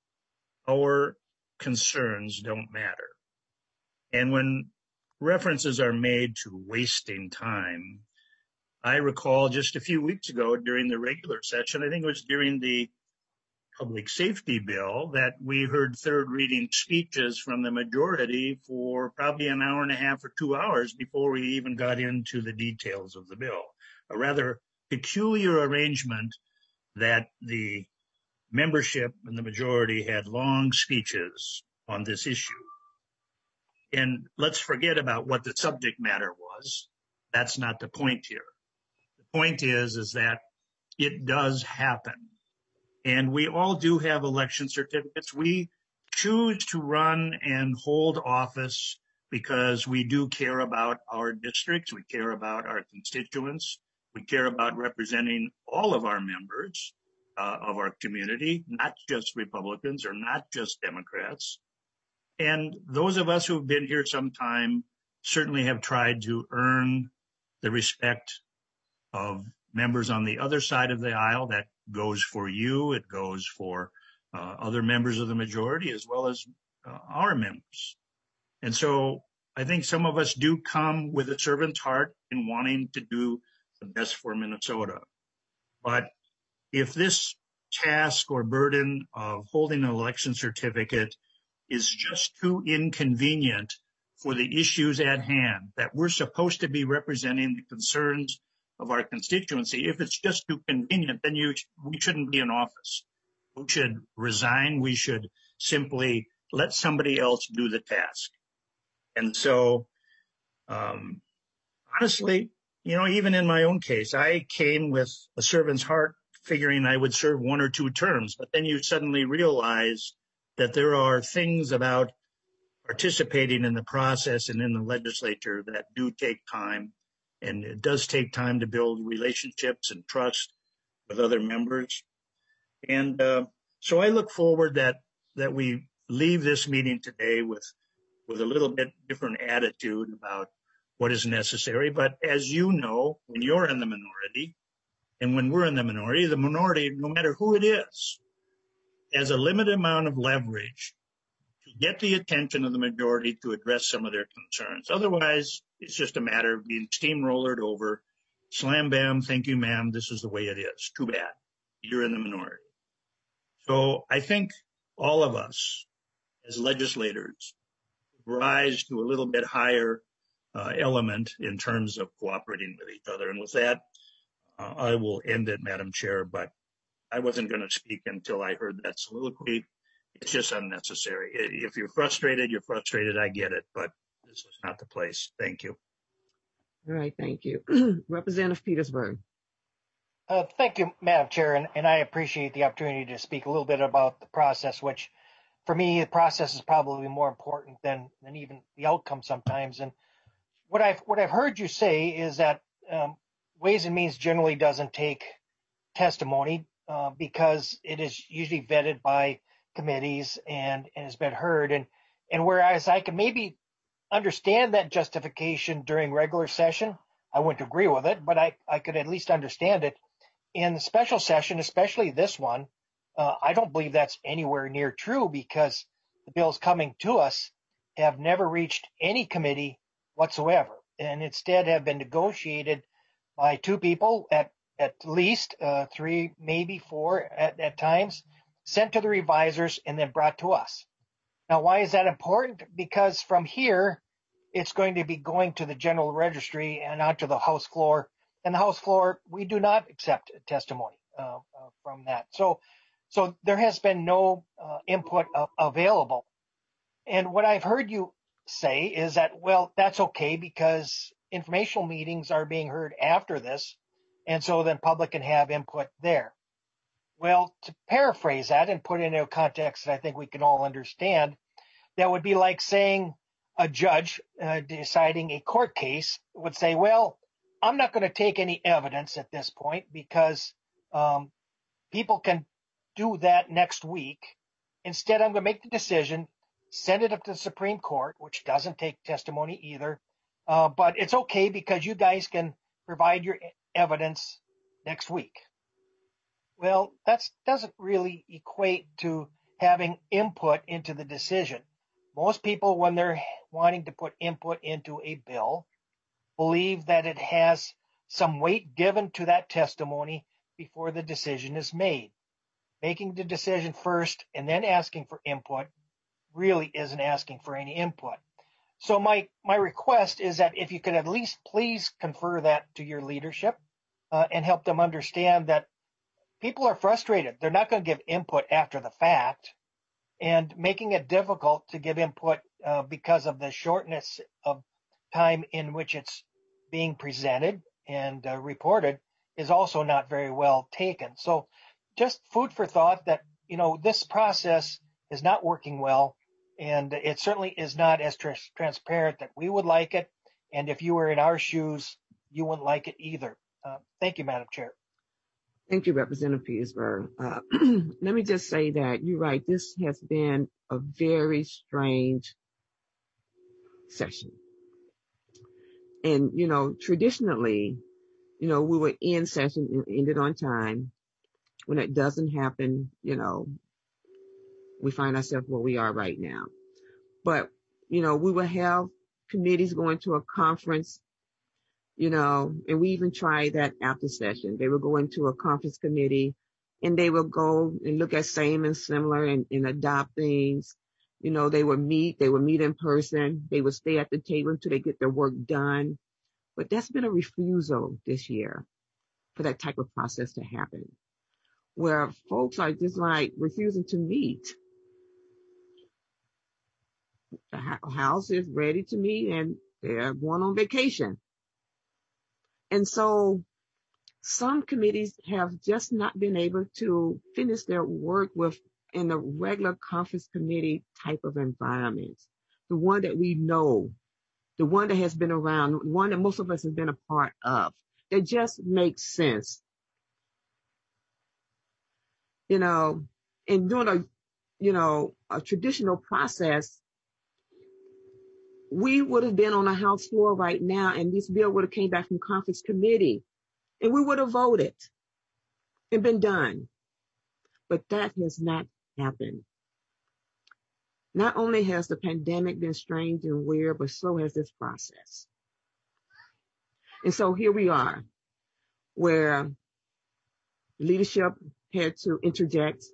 our concerns don't matter. And when references are made to wasting time, I recall just a few weeks ago during the regular session, I think it was during the public safety bill, that we heard third reading speeches from the majority for probably an hour and a half or two hours before we even got into the details of the bill. A rather peculiar arrangement that the membership and the majority had long speeches on this issue. And let's forget about what the subject matter was. That's not the point here. The point is, is that it does happen. And we all do have election certificates. We choose to run and hold office because we do care about our districts. We care about our constituents. We care about representing all of our members uh, of our community, not just Republicans or not just Democrats. And those of us who've been here some time certainly have tried to earn the respect of members on the other side of the aisle. That goes for you. It goes for uh, other members of the majority as well as uh, our members. And so I think some of us do come with a servant's heart in wanting to do the best for Minnesota. But if this task or burden of holding an election certificate is just too inconvenient for the issues at hand, that we're supposed to be representing the concerns of our constituency, if it's just too convenient, then you, we shouldn't be in office. We should resign. We should simply let somebody else do the task. And so, um, honestly, you know, even in my own case, I came with a servant's heart figuring I would serve one or two terms, but then you suddenly realize that there are things about participating in the process and in the legislature that do take time. And it does take time to build relationships and trust with other members. And uh, so I look forward that that we leave this meeting today with, with a little bit different attitude about what is necessary. But as you know, when you're in the minority and when we're in the minority, the minority, no matter who it is, has a limited amount of leverage to get the attention of the majority to address some of their concerns. Otherwise, it's just a matter of being steamrollered over. Slam bam, thank you, ma'am. This is the way it is. Too bad. You're in the minority. So I think all of us as legislators rise to a little bit higher uh, element in terms of cooperating with each other. And with that, uh, I will end it, Madam Chair, but I wasn't going to speak until I heard that soliloquy. It's just unnecessary. If you're frustrated, you're frustrated. I get it, but this is not the place. Thank you. All right, thank you. Representative Petersburg. Uh, thank you, Madam Chair, and, and I appreciate the opportunity to speak a little bit about the process, which for me, the process is probably more important than, than even the outcome sometimes. And what I've, what I've heard you say is that um, Ways and Means generally doesn't take testimony uh, because it is usually vetted by committees and, and has been heard. And, and whereas I can maybe understand that justification during regular session, I wouldn't agree with it, but I, I could at least understand it. In the special session, especially this one, uh, I don't believe that's anywhere near true because the bills coming to us have never reached any committee whatsoever, and instead have been negotiated by two people at, at least, uh, three, maybe four at, at times, sent to the revisers and then brought to us. Now, why is that important? Because from here, it's going to be going to the general registry and onto the House floor. And the House floor, we do not accept testimony uh, uh, from that. So, so there has been no uh, input uh, available. And what I've heard you say is that, well, that's okay because informational meetings are being heard after this. And so then public can have input there. Well, to paraphrase that and put it into a context that I think we can all understand, that would be like saying a judge uh, deciding a court case would say, well, I'm not going to take any evidence at this point because um, people can do that next week. Instead, I'm going to make the decision, send it up to the Supreme Court, which doesn't take testimony either. Uh, but it's okay because you guys can provide your evidence next week. Well, that doesn't really equate to having input into the decision. Most people, when they're wanting to put input into a bill, believe that it has some weight given to that testimony before the decision is made. Making the decision first and then asking for input really isn't asking for any input. So my, my request is that if you could at least please confer that to your leadership uh, and help them understand that people are frustrated. They're not going to give input after the fact, and making it difficult to give input uh, because of the shortness of time in which it's being presented and uh, reported is also not very well taken. So just food for thought that, you know, this process is not working well, and it certainly is not as tra- transparent that we would like it. And if you were in our shoes, you wouldn't like it either. Uh, thank you, Madam Chair. Thank you, Representative Petersburg. Uh, let me just say that you're right. This has been a very strange session. And, you know, traditionally, you know, we were in session and ended on time. When it doesn't happen, you know, we find ourselves where we are right now. But, you know, we will have committees going to a conference, you know, and we even tried that after session. They would go into a conference committee and they would go and look at same and similar and, and adopt things. You know, they would meet, they would meet in person. They would stay at the table until they get their work done. But that's been a refusal this year for that type of process to happen, where folks are just like refusing to meet. The House is ready to meet and they're going on vacation. And so some committees have just not been able to finish their work with in a regular conference committee type of environment, the one that we know, the one that has been around, the one that most of us have been a part of, that just makes sense. You know, and doing a, you know, a traditional process, we would have been on a House floor right now and this bill would have came back from conference committee and we would have voted and been done. But that has not happened. Not only has the pandemic been strange and weird, but so has this process. And so here we are, where leadership had to interject,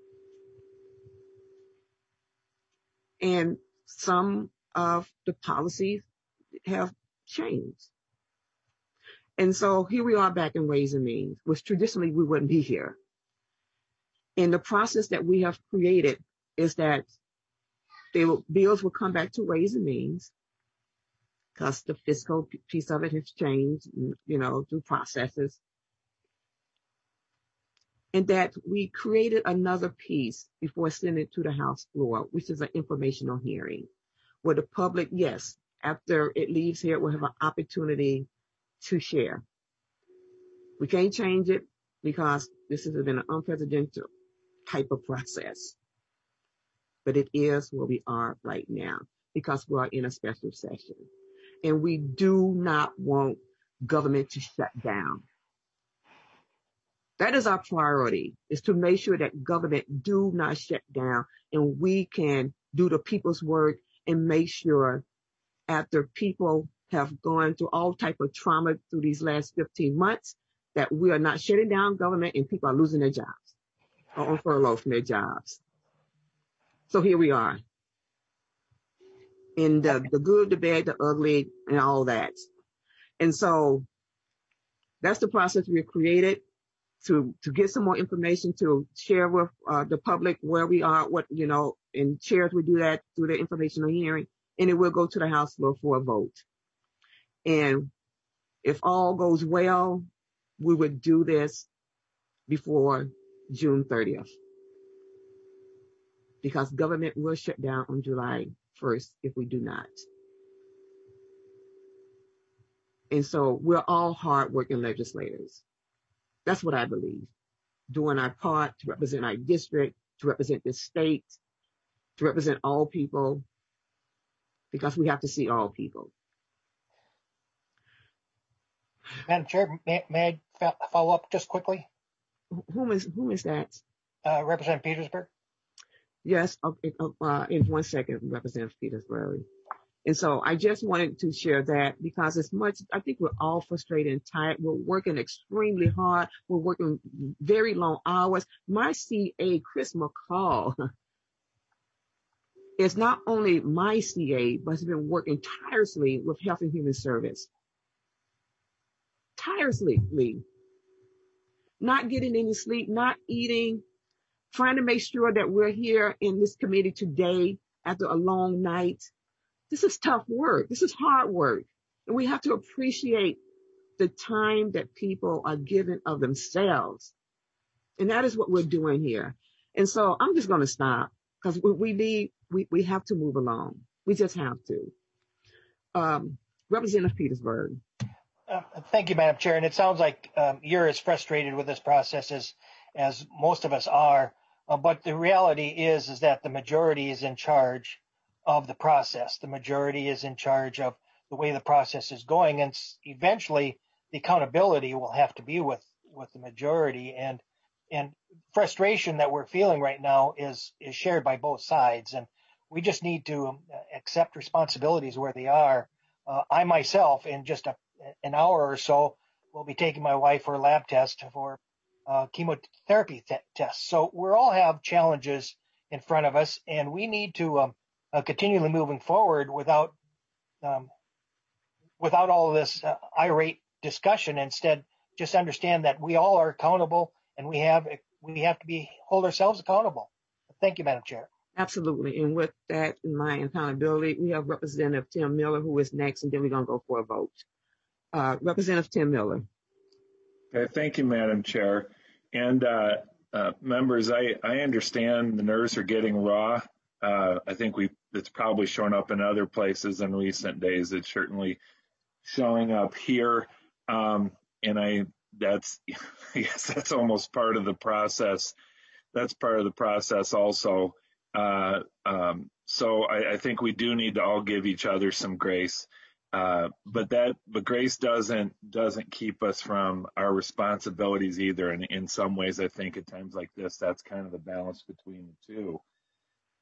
and some of the policies have changed. And so here we are back in Ways and Means, which traditionally we wouldn't be here. And the process that we have created is that they will, bills will come back to Ways and Means, because the fiscal piece of it has changed, you know, through processes. And that we created another piece before sending it to the House floor, which is an informational hearing, where the public, yes, after it leaves here, will have an opportunity to share. We can't change it because this has been an unprecedented type of process. But it is where we are right now because we are in a special session. And we do not want government to shut down. That is our priority, is to make sure that government do not shut down and we can do the people's work and make sure after people have gone through all type of trauma through these last fifteen months, that we are not shutting down government and people are losing their jobs or on furlough from their jobs. So here we are. In the, the good, the bad, the ugly, and all that. And so that's the process we created to, to get some more information, to share with uh, the public where we are, what, you know, and chairs will do that through the informational hearing, and it will go to the House floor for a vote. And if all goes well, we would do this before June thirtieth. Because government will shut down on July first if we do not. And so we're all hardworking legislators. That's what I believe. Doing our part to represent our district, to represent the state, to represent all people, because we have to see all people. Madam Chair, may, may I follow up just quickly? Whom is, whom is that? Uh, Representative Petersburg. Yes, okay, uh, in one second, Representative Petersburg. And so I just wanted to share that because as much, I think we're all frustrated and tired. We're working extremely hard. We're working very long hours. My C A, Chris McCall, is not only my C A, but has been working tirelessly with Health and Human Service. Tirelessly. Not getting any sleep, not eating, trying to make sure that we're here in this committee today after a long night. This is tough work. This is hard work. And we have to appreciate the time that people are giving of themselves. And that is what we're doing here. And so I'm just going to stop because we, we need, we, we have to move along. We just have to. Um, Representative Petersburg. Uh, thank you, Madam Chair. And it sounds like um, you're as frustrated with this process as, as most of us are. Uh, but the reality is, is that the majority is in charge of the process. The majority is in charge of the way the process is going. And eventually the accountability will have to be with, with the majority. And, and frustration that we're feeling right now is, is shared by both sides. And we just need to um, accept responsibilities where they are. Uh, I myself, in just a, an hour or so, will be taking my wife for a lab test for uh, chemotherapy th- tests. So we all have challenges in front of us, and we need to um, uh, continually moving forward without um, without all of this uh, irate discussion. Instead, just understand that we all are accountable, and we have we have to be hold ourselves accountable. Thank you, Madam Chair. Absolutely. And with that in mind, accountability, we have Representative Tim Miller, who is next, and then we're going to go for a vote. Uh, Representative Tim Miller. Okay, thank you, Madam Chair. And uh, uh, members, I, I understand the nerves are getting raw. Uh, I think we it's probably shown up in other places in recent days. It's certainly showing up here. Um, and I that's I guess that's almost part of the process. That's part of the process also. Uh, um, so I, I think we do need to all give each other some grace. Uh, but that, but grace doesn't doesn't keep us from our responsibilities either. And in some ways, I think at times like this, that's kind of the balance between the two.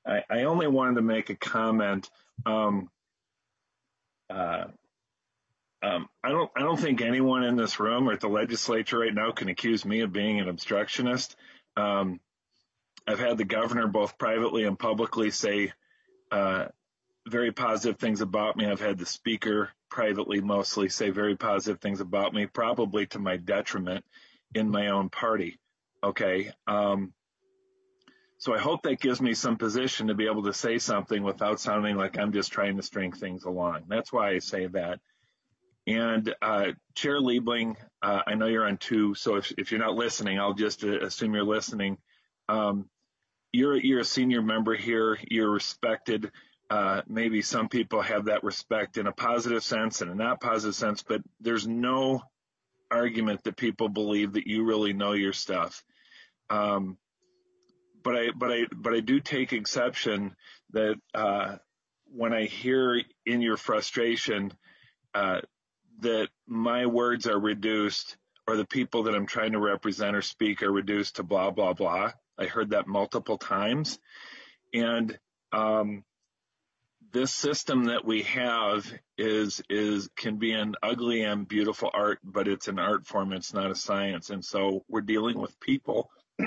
I, I only wanted to make a comment. Um, uh, um, I don't I don't think anyone in this room or at the legislature right now can accuse me of being an obstructionist. Um, I've had the governor both privately and publicly say uh, very positive things about me. I've had the speaker privately mostly say very positive things about me, probably to my detriment in my own party. Okay. Um, so I hope that gives me some position to be able to say something without sounding like I'm just trying to string things along. That's why I say that. And uh, Chair Liebling, uh, I know you're on two, so if, if you're not listening, I'll just uh, assume you're listening. Um, you're, you're a senior member here. You're respected. Uh, maybe some people have that respect in a positive sense and a not positive sense, but there's no argument that people believe that you really know your stuff. Um, but I, but I, but I do take exception that uh, when I hear in your frustration uh, that my words are reduced, or the people that I'm trying to represent or speak are reduced to blah blah blah. I heard that multiple times, and um, this system that we have is is can be an ugly and beautiful art, but it's an art form. It's not a science, and so we're dealing with people.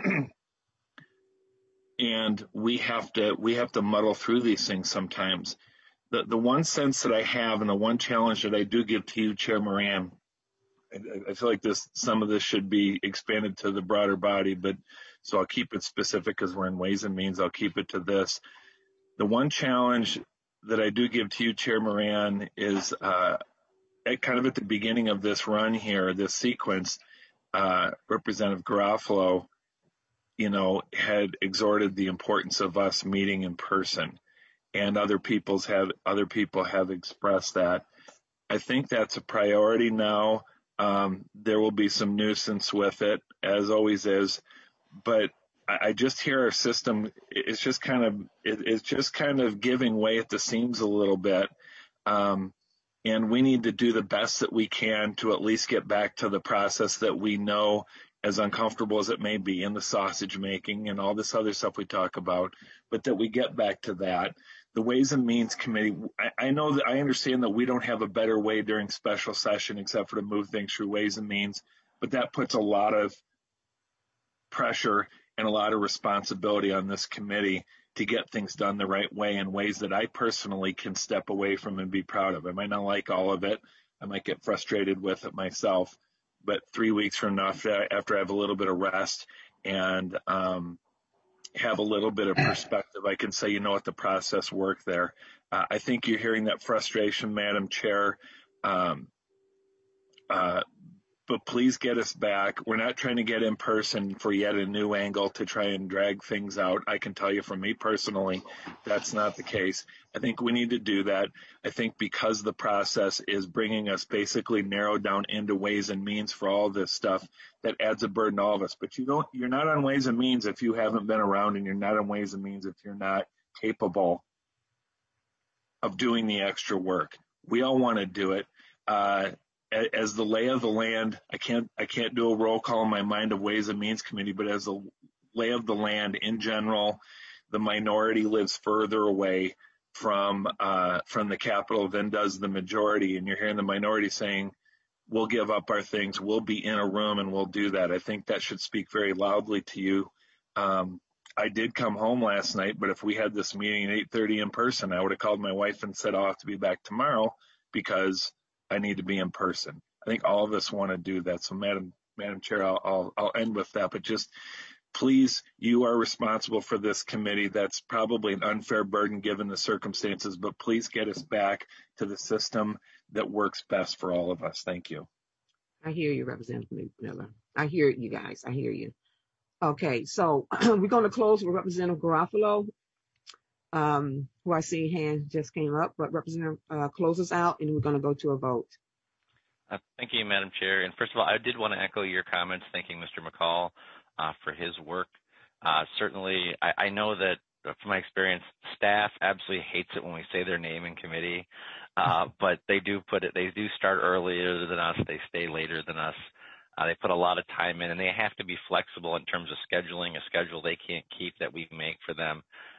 And we have to we have to muddle through these things sometimes. The the one sense that I have, and the one challenge that I do give to you, Chair Moran, I, I feel like this some of this should be expanded to the broader body, but so I'll keep it specific because we're in Ways and Means. I'll keep it to this. The one challenge that I do give to you, Chair Moran, is uh, at kind of at the beginning of this run here, this sequence, uh, Representative Garofalo, you know, had exhorted the importance of us meeting in person, and other people's have other people have expressed that. I think that's a priority now. Um, there will be some nuisance with it, as always is, but I, I just hear our system. It's just kind of it, it's just kind of giving way at the seams a little bit, um, and we need to do the best that we can to at least get back to the process that we know, as uncomfortable as it may be, in the sausage making and all this other stuff we talk about, but that we get back to that. The Ways and Means Committee, I, I know that I understand that we don't have a better way during special session except for to move things through Ways and Means, but that puts a lot of pressure and a lot of responsibility on this committee to get things done the right way in ways that I personally can step away from and be proud of. I might not like all of it. I might get frustrated with it myself. But three weeks from now, after, after I have a little bit of rest and um, have a little bit of perspective, I can say, you know what, the process worked there. Uh, I think you're hearing that frustration, Madam Chair. Um, uh, but please get us back. We're not trying to get in person for yet a new angle to try and drag things out. I can tell you from me personally, that's not the case. I think we need to do that. I think because the process is bringing us basically narrowed down into Ways and Means for all this stuff, that adds a burden to all of us. But you don't, you're not on Ways and Means if you haven't been around, and you're not on Ways and Means if you're not capable of doing the extra work. We all want to do it. Uh, As the lay of the land, I can't I can't do a roll call in my mind of Ways and Means Committee, but as the lay of the land in general, the minority lives further away from uh, from the Capitol than does the majority. And you're hearing the minority saying, we'll give up our things, we'll be in a room and we'll do that. I think that should speak very loudly to you. Um, I did come home last night, but if we had this meeting at eight thirty in person, I would have called my wife and said, I'll have to be back tomorrow because I need to be in person. I think all of us want to do that. So, Madam Madam Chair, I'll, I'll, I'll end with that. But just please, you are responsible for this committee. That's probably an unfair burden given the circumstances, but please get us back to the system that works best for all of us. Thank you. I hear you, Representative Miller. I hear you guys. I hear you. Okay, so we're going to close with Representative Garofalo, um, who I see hand just came up, but Representative uh, closes out, and we're going to go to a vote. Uh, thank you, Madam Chair. And first of all, I did want to echo your comments, thanking Mister McCall uh, for his work. Uh, certainly, I, I know that uh, from my experience, staff absolutely hates it when we say their name in committee, uh, but they do put it, they do start earlier than us, they stay later than us. Uh, they put a lot of time in, and they have to be flexible in terms of scheduling a schedule they can't keep that we make for them.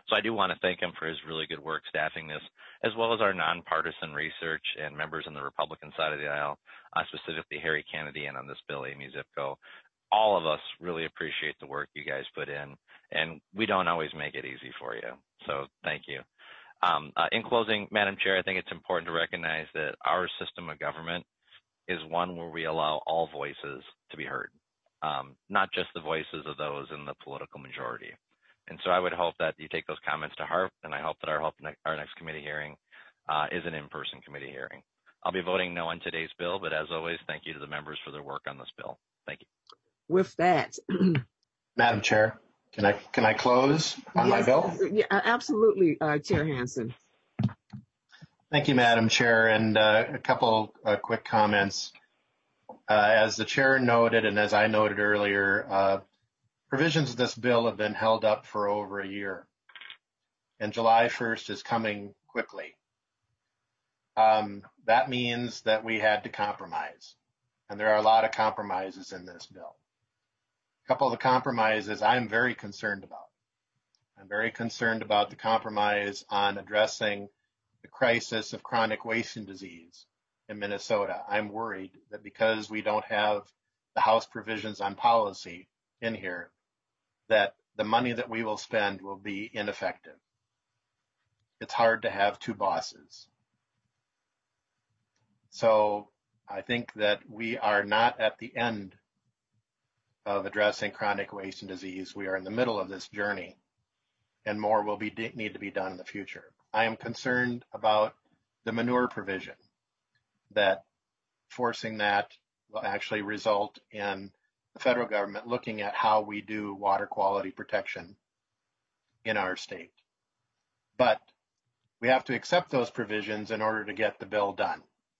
So I do want to thank him for his really good work staffing this, as well as our nonpartisan research and members on the Republican side of the aisle, uh, specifically Harry Kennedy, and on this bill, Amy Zipko. All of us really appreciate the work you guys put in, and we don't always make it easy for you. So thank you. Um, uh, in closing, Madam Chair, I think it's important to recognize that our system of government is one where we allow all voices to be heard, um, not just the voices of those in the political majority. And so I would hope that you take those comments to heart, and I hope that our, hope ne our next committee hearing uh, is an in-person committee hearing. I'll be voting no on today's bill, but as always, thank you to the members for their work on this bill. Thank you. With that, Madam Chair, can I can I close on yes, my bill? Yeah, absolutely, uh, Chair Hansen. Thank you, Madam Chair, and uh, a couple uh, quick comments. Uh, as the chair noted, and as I noted earlier, uh, provisions of this bill have been held up for over a year, and July first is coming quickly. Um, that means that we had to compromise, and there are a lot of compromises in this bill. A couple of the compromises I'm very concerned about. I'm very concerned about the compromise on addressing the crisis of chronic wasting disease in Minnesota. I'm worried that because we don't have the House provisions on policy in here, that the money that we will spend will be ineffective. It's hard to have two bosses. So I think that we are not at the end of addressing chronic wasting disease. We are in the middle of this journey, and more will be need to be done in the future. I am concerned about the manure provision, that forcing that will actually result in the federal government looking at how we do water quality protection in our state. But we have to accept those provisions in order to get the bill done.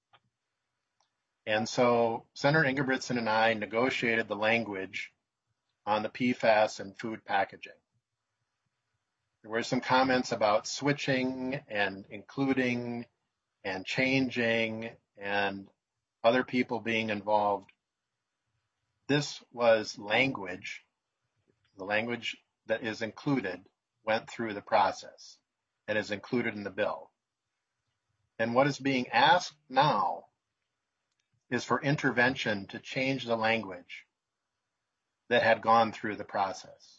And so Senator Ingebrigtsen and I negotiated the language on the P FAS and food packaging. There were some comments about switching and including and changing and other people being involved. This was language, the language that is included went through the process and is included in the bill. And what is being asked now is for intervention to change the language that had gone through the process.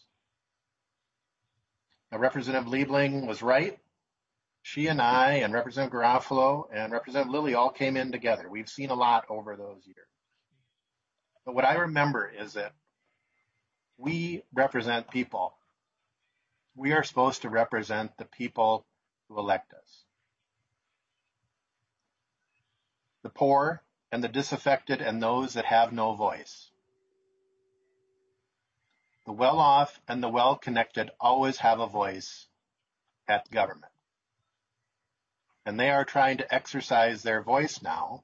Now, Representative Liebling was right. She and I and Representative Garofalo and Representative Lilly all came in together. We've seen a lot over those years. But what I remember is that we represent people. We are supposed to represent the people who elect us. The poor and the disaffected and those that have no voice. The well-off and the well-connected always have a voice at government. And they are trying to exercise their voice now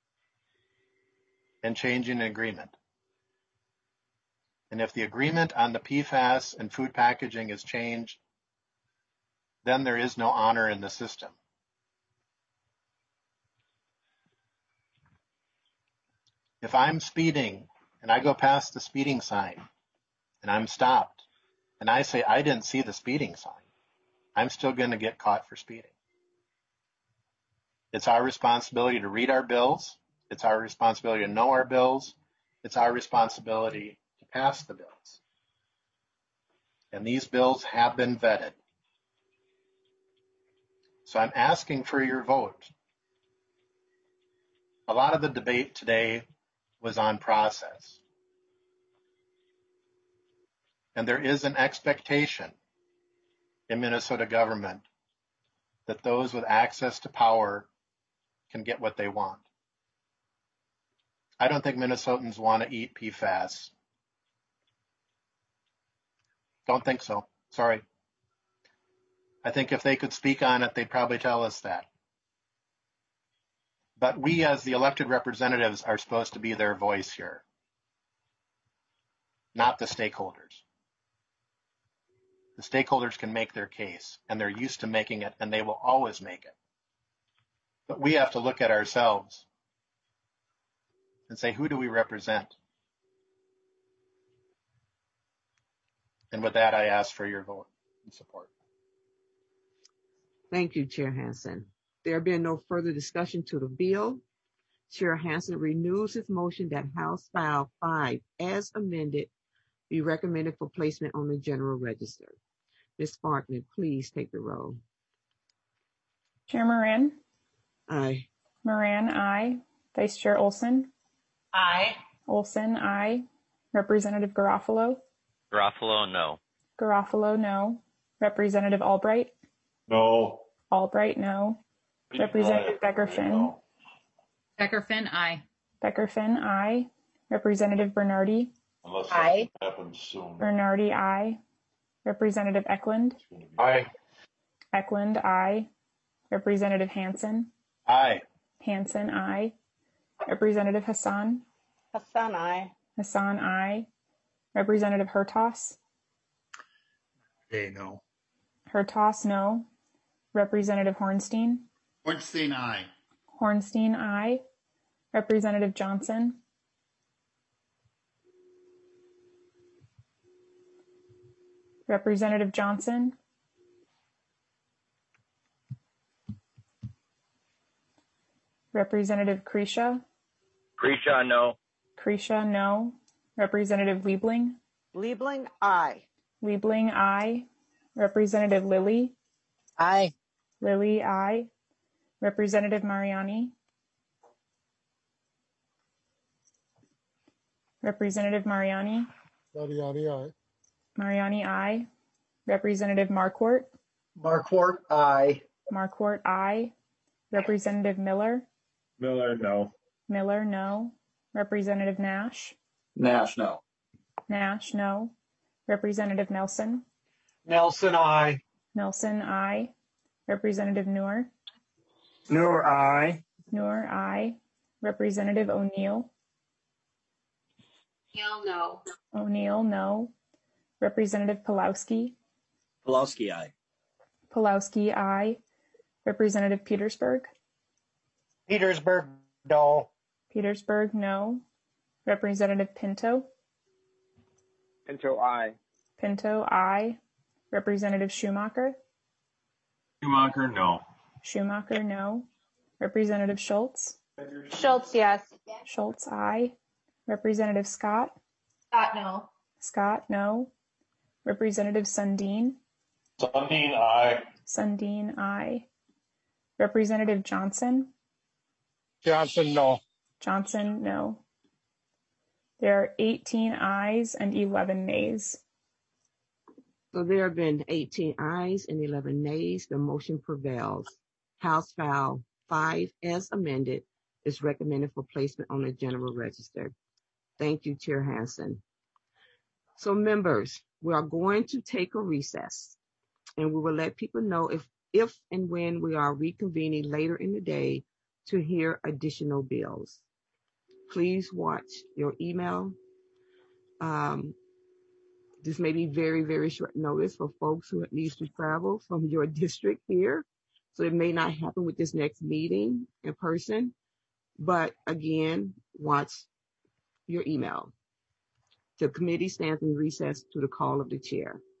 and changing an agreement. And if the agreement on the P FAS and food packaging is changed, then there is no honor in the system. If I'm speeding and I go past the speeding sign and I'm stopped and I say I didn't see the speeding sign, I'm still going to get caught for speeding. It's our responsibility to read our bills. It's our responsibility to know our bills. It's our responsibility to pass the bills. And these bills have been vetted. So I'm asking for your vote. A lot of the debate today was on process. And there is an expectation in Minnesota government that those with access to power can get what they want. I don't think Minnesotans want to eat P FAS. Don't think so. Sorry. I think if they could speak on it, they'd probably tell us that. But we as the elected representatives are supposed to be their voice here, not the stakeholders. The stakeholders can make their case, and they're used to making it, and they will always make it. But we have to look at ourselves and say, who do we represent? And with that, I ask for your vote and support. Thank you, Chair Hansen. There being no further discussion to the bill, Chair Hansen renews his motion that House File five, as amended, be recommended for placement on the General Register. Miz Sparkman, please take the roll. Chair Moran? Aye. Moran, aye. Vice Chair Olson? Aye. Olson, aye. Representative Garofalo? Garofalo, no. Garofalo, no. Representative Albright? No. Albright, no. Representative Becker-Finn? No. Becker-Finn, aye. Becker-Finn, aye. Representative Bernardi? Unless Aye. something happens soon. Bernardi, aye. Representative Eklund? Aye. Eklund, aye. Representative Hansen? Aye. Hansen, aye. Representative Hassan? Hassan, aye. Hassan, aye. Representative Hertaus? Hey, no. Hertaus, no. Representative Hornstein? Hornstein, aye. Hornstein, aye. Representative Johnson? Representative Johnson? Representative Kresha? Kresha, no. Kresha, no. Representative Liebling? Liebling, aye. Liebling, aye. Representative Lilly? Aye. Lilly, aye. Representative Mariani? Representative Mariani? Mariani, aye. Mariani, aye. Representative Marquardt? Marquardt, aye. Marquardt, aye. Representative Miller? Miller, no. Miller, no. Representative Nash? Nash, no. Nash, no. Representative Nelson? Nelson, aye. Nelson, aye. Representative Noor? Noor, aye. Noor, aye. Representative O'Neill? O'Neill, no. O'Neill, no. Representative Pulowski? Pulowski, aye. Pulowski, aye. Representative Petersburg? Petersburg, no. Petersburg, no. Representative Pinto? Pinto, aye. Pinto, aye. Representative Schumacher? Schumacher, no. Schumacher, no. Representative Schultz? Schultz, yes. Schultz, aye. Representative Scott? Scott, no. Scott, no. Representative Sundin? Sundin, aye. Sundin, aye. Representative Johnson? Johnson, no. Johnson, no. There are eighteen ayes and eleven nays. So there have been eighteen ayes and eleven nays. The motion prevails. House File five, as amended, is recommended for placement on the General Register. Thank you, Chair Hansen. So members, we are going to take a recess, and we will let people know if, if and when we are reconvening later in the day to hear additional bills. Please watch your email. Um, this may be very, very short notice for folks who need to travel from your district here. So it may not happen with this next meeting in person, but again, watch your email. The committee stands in recess to the call of the chair.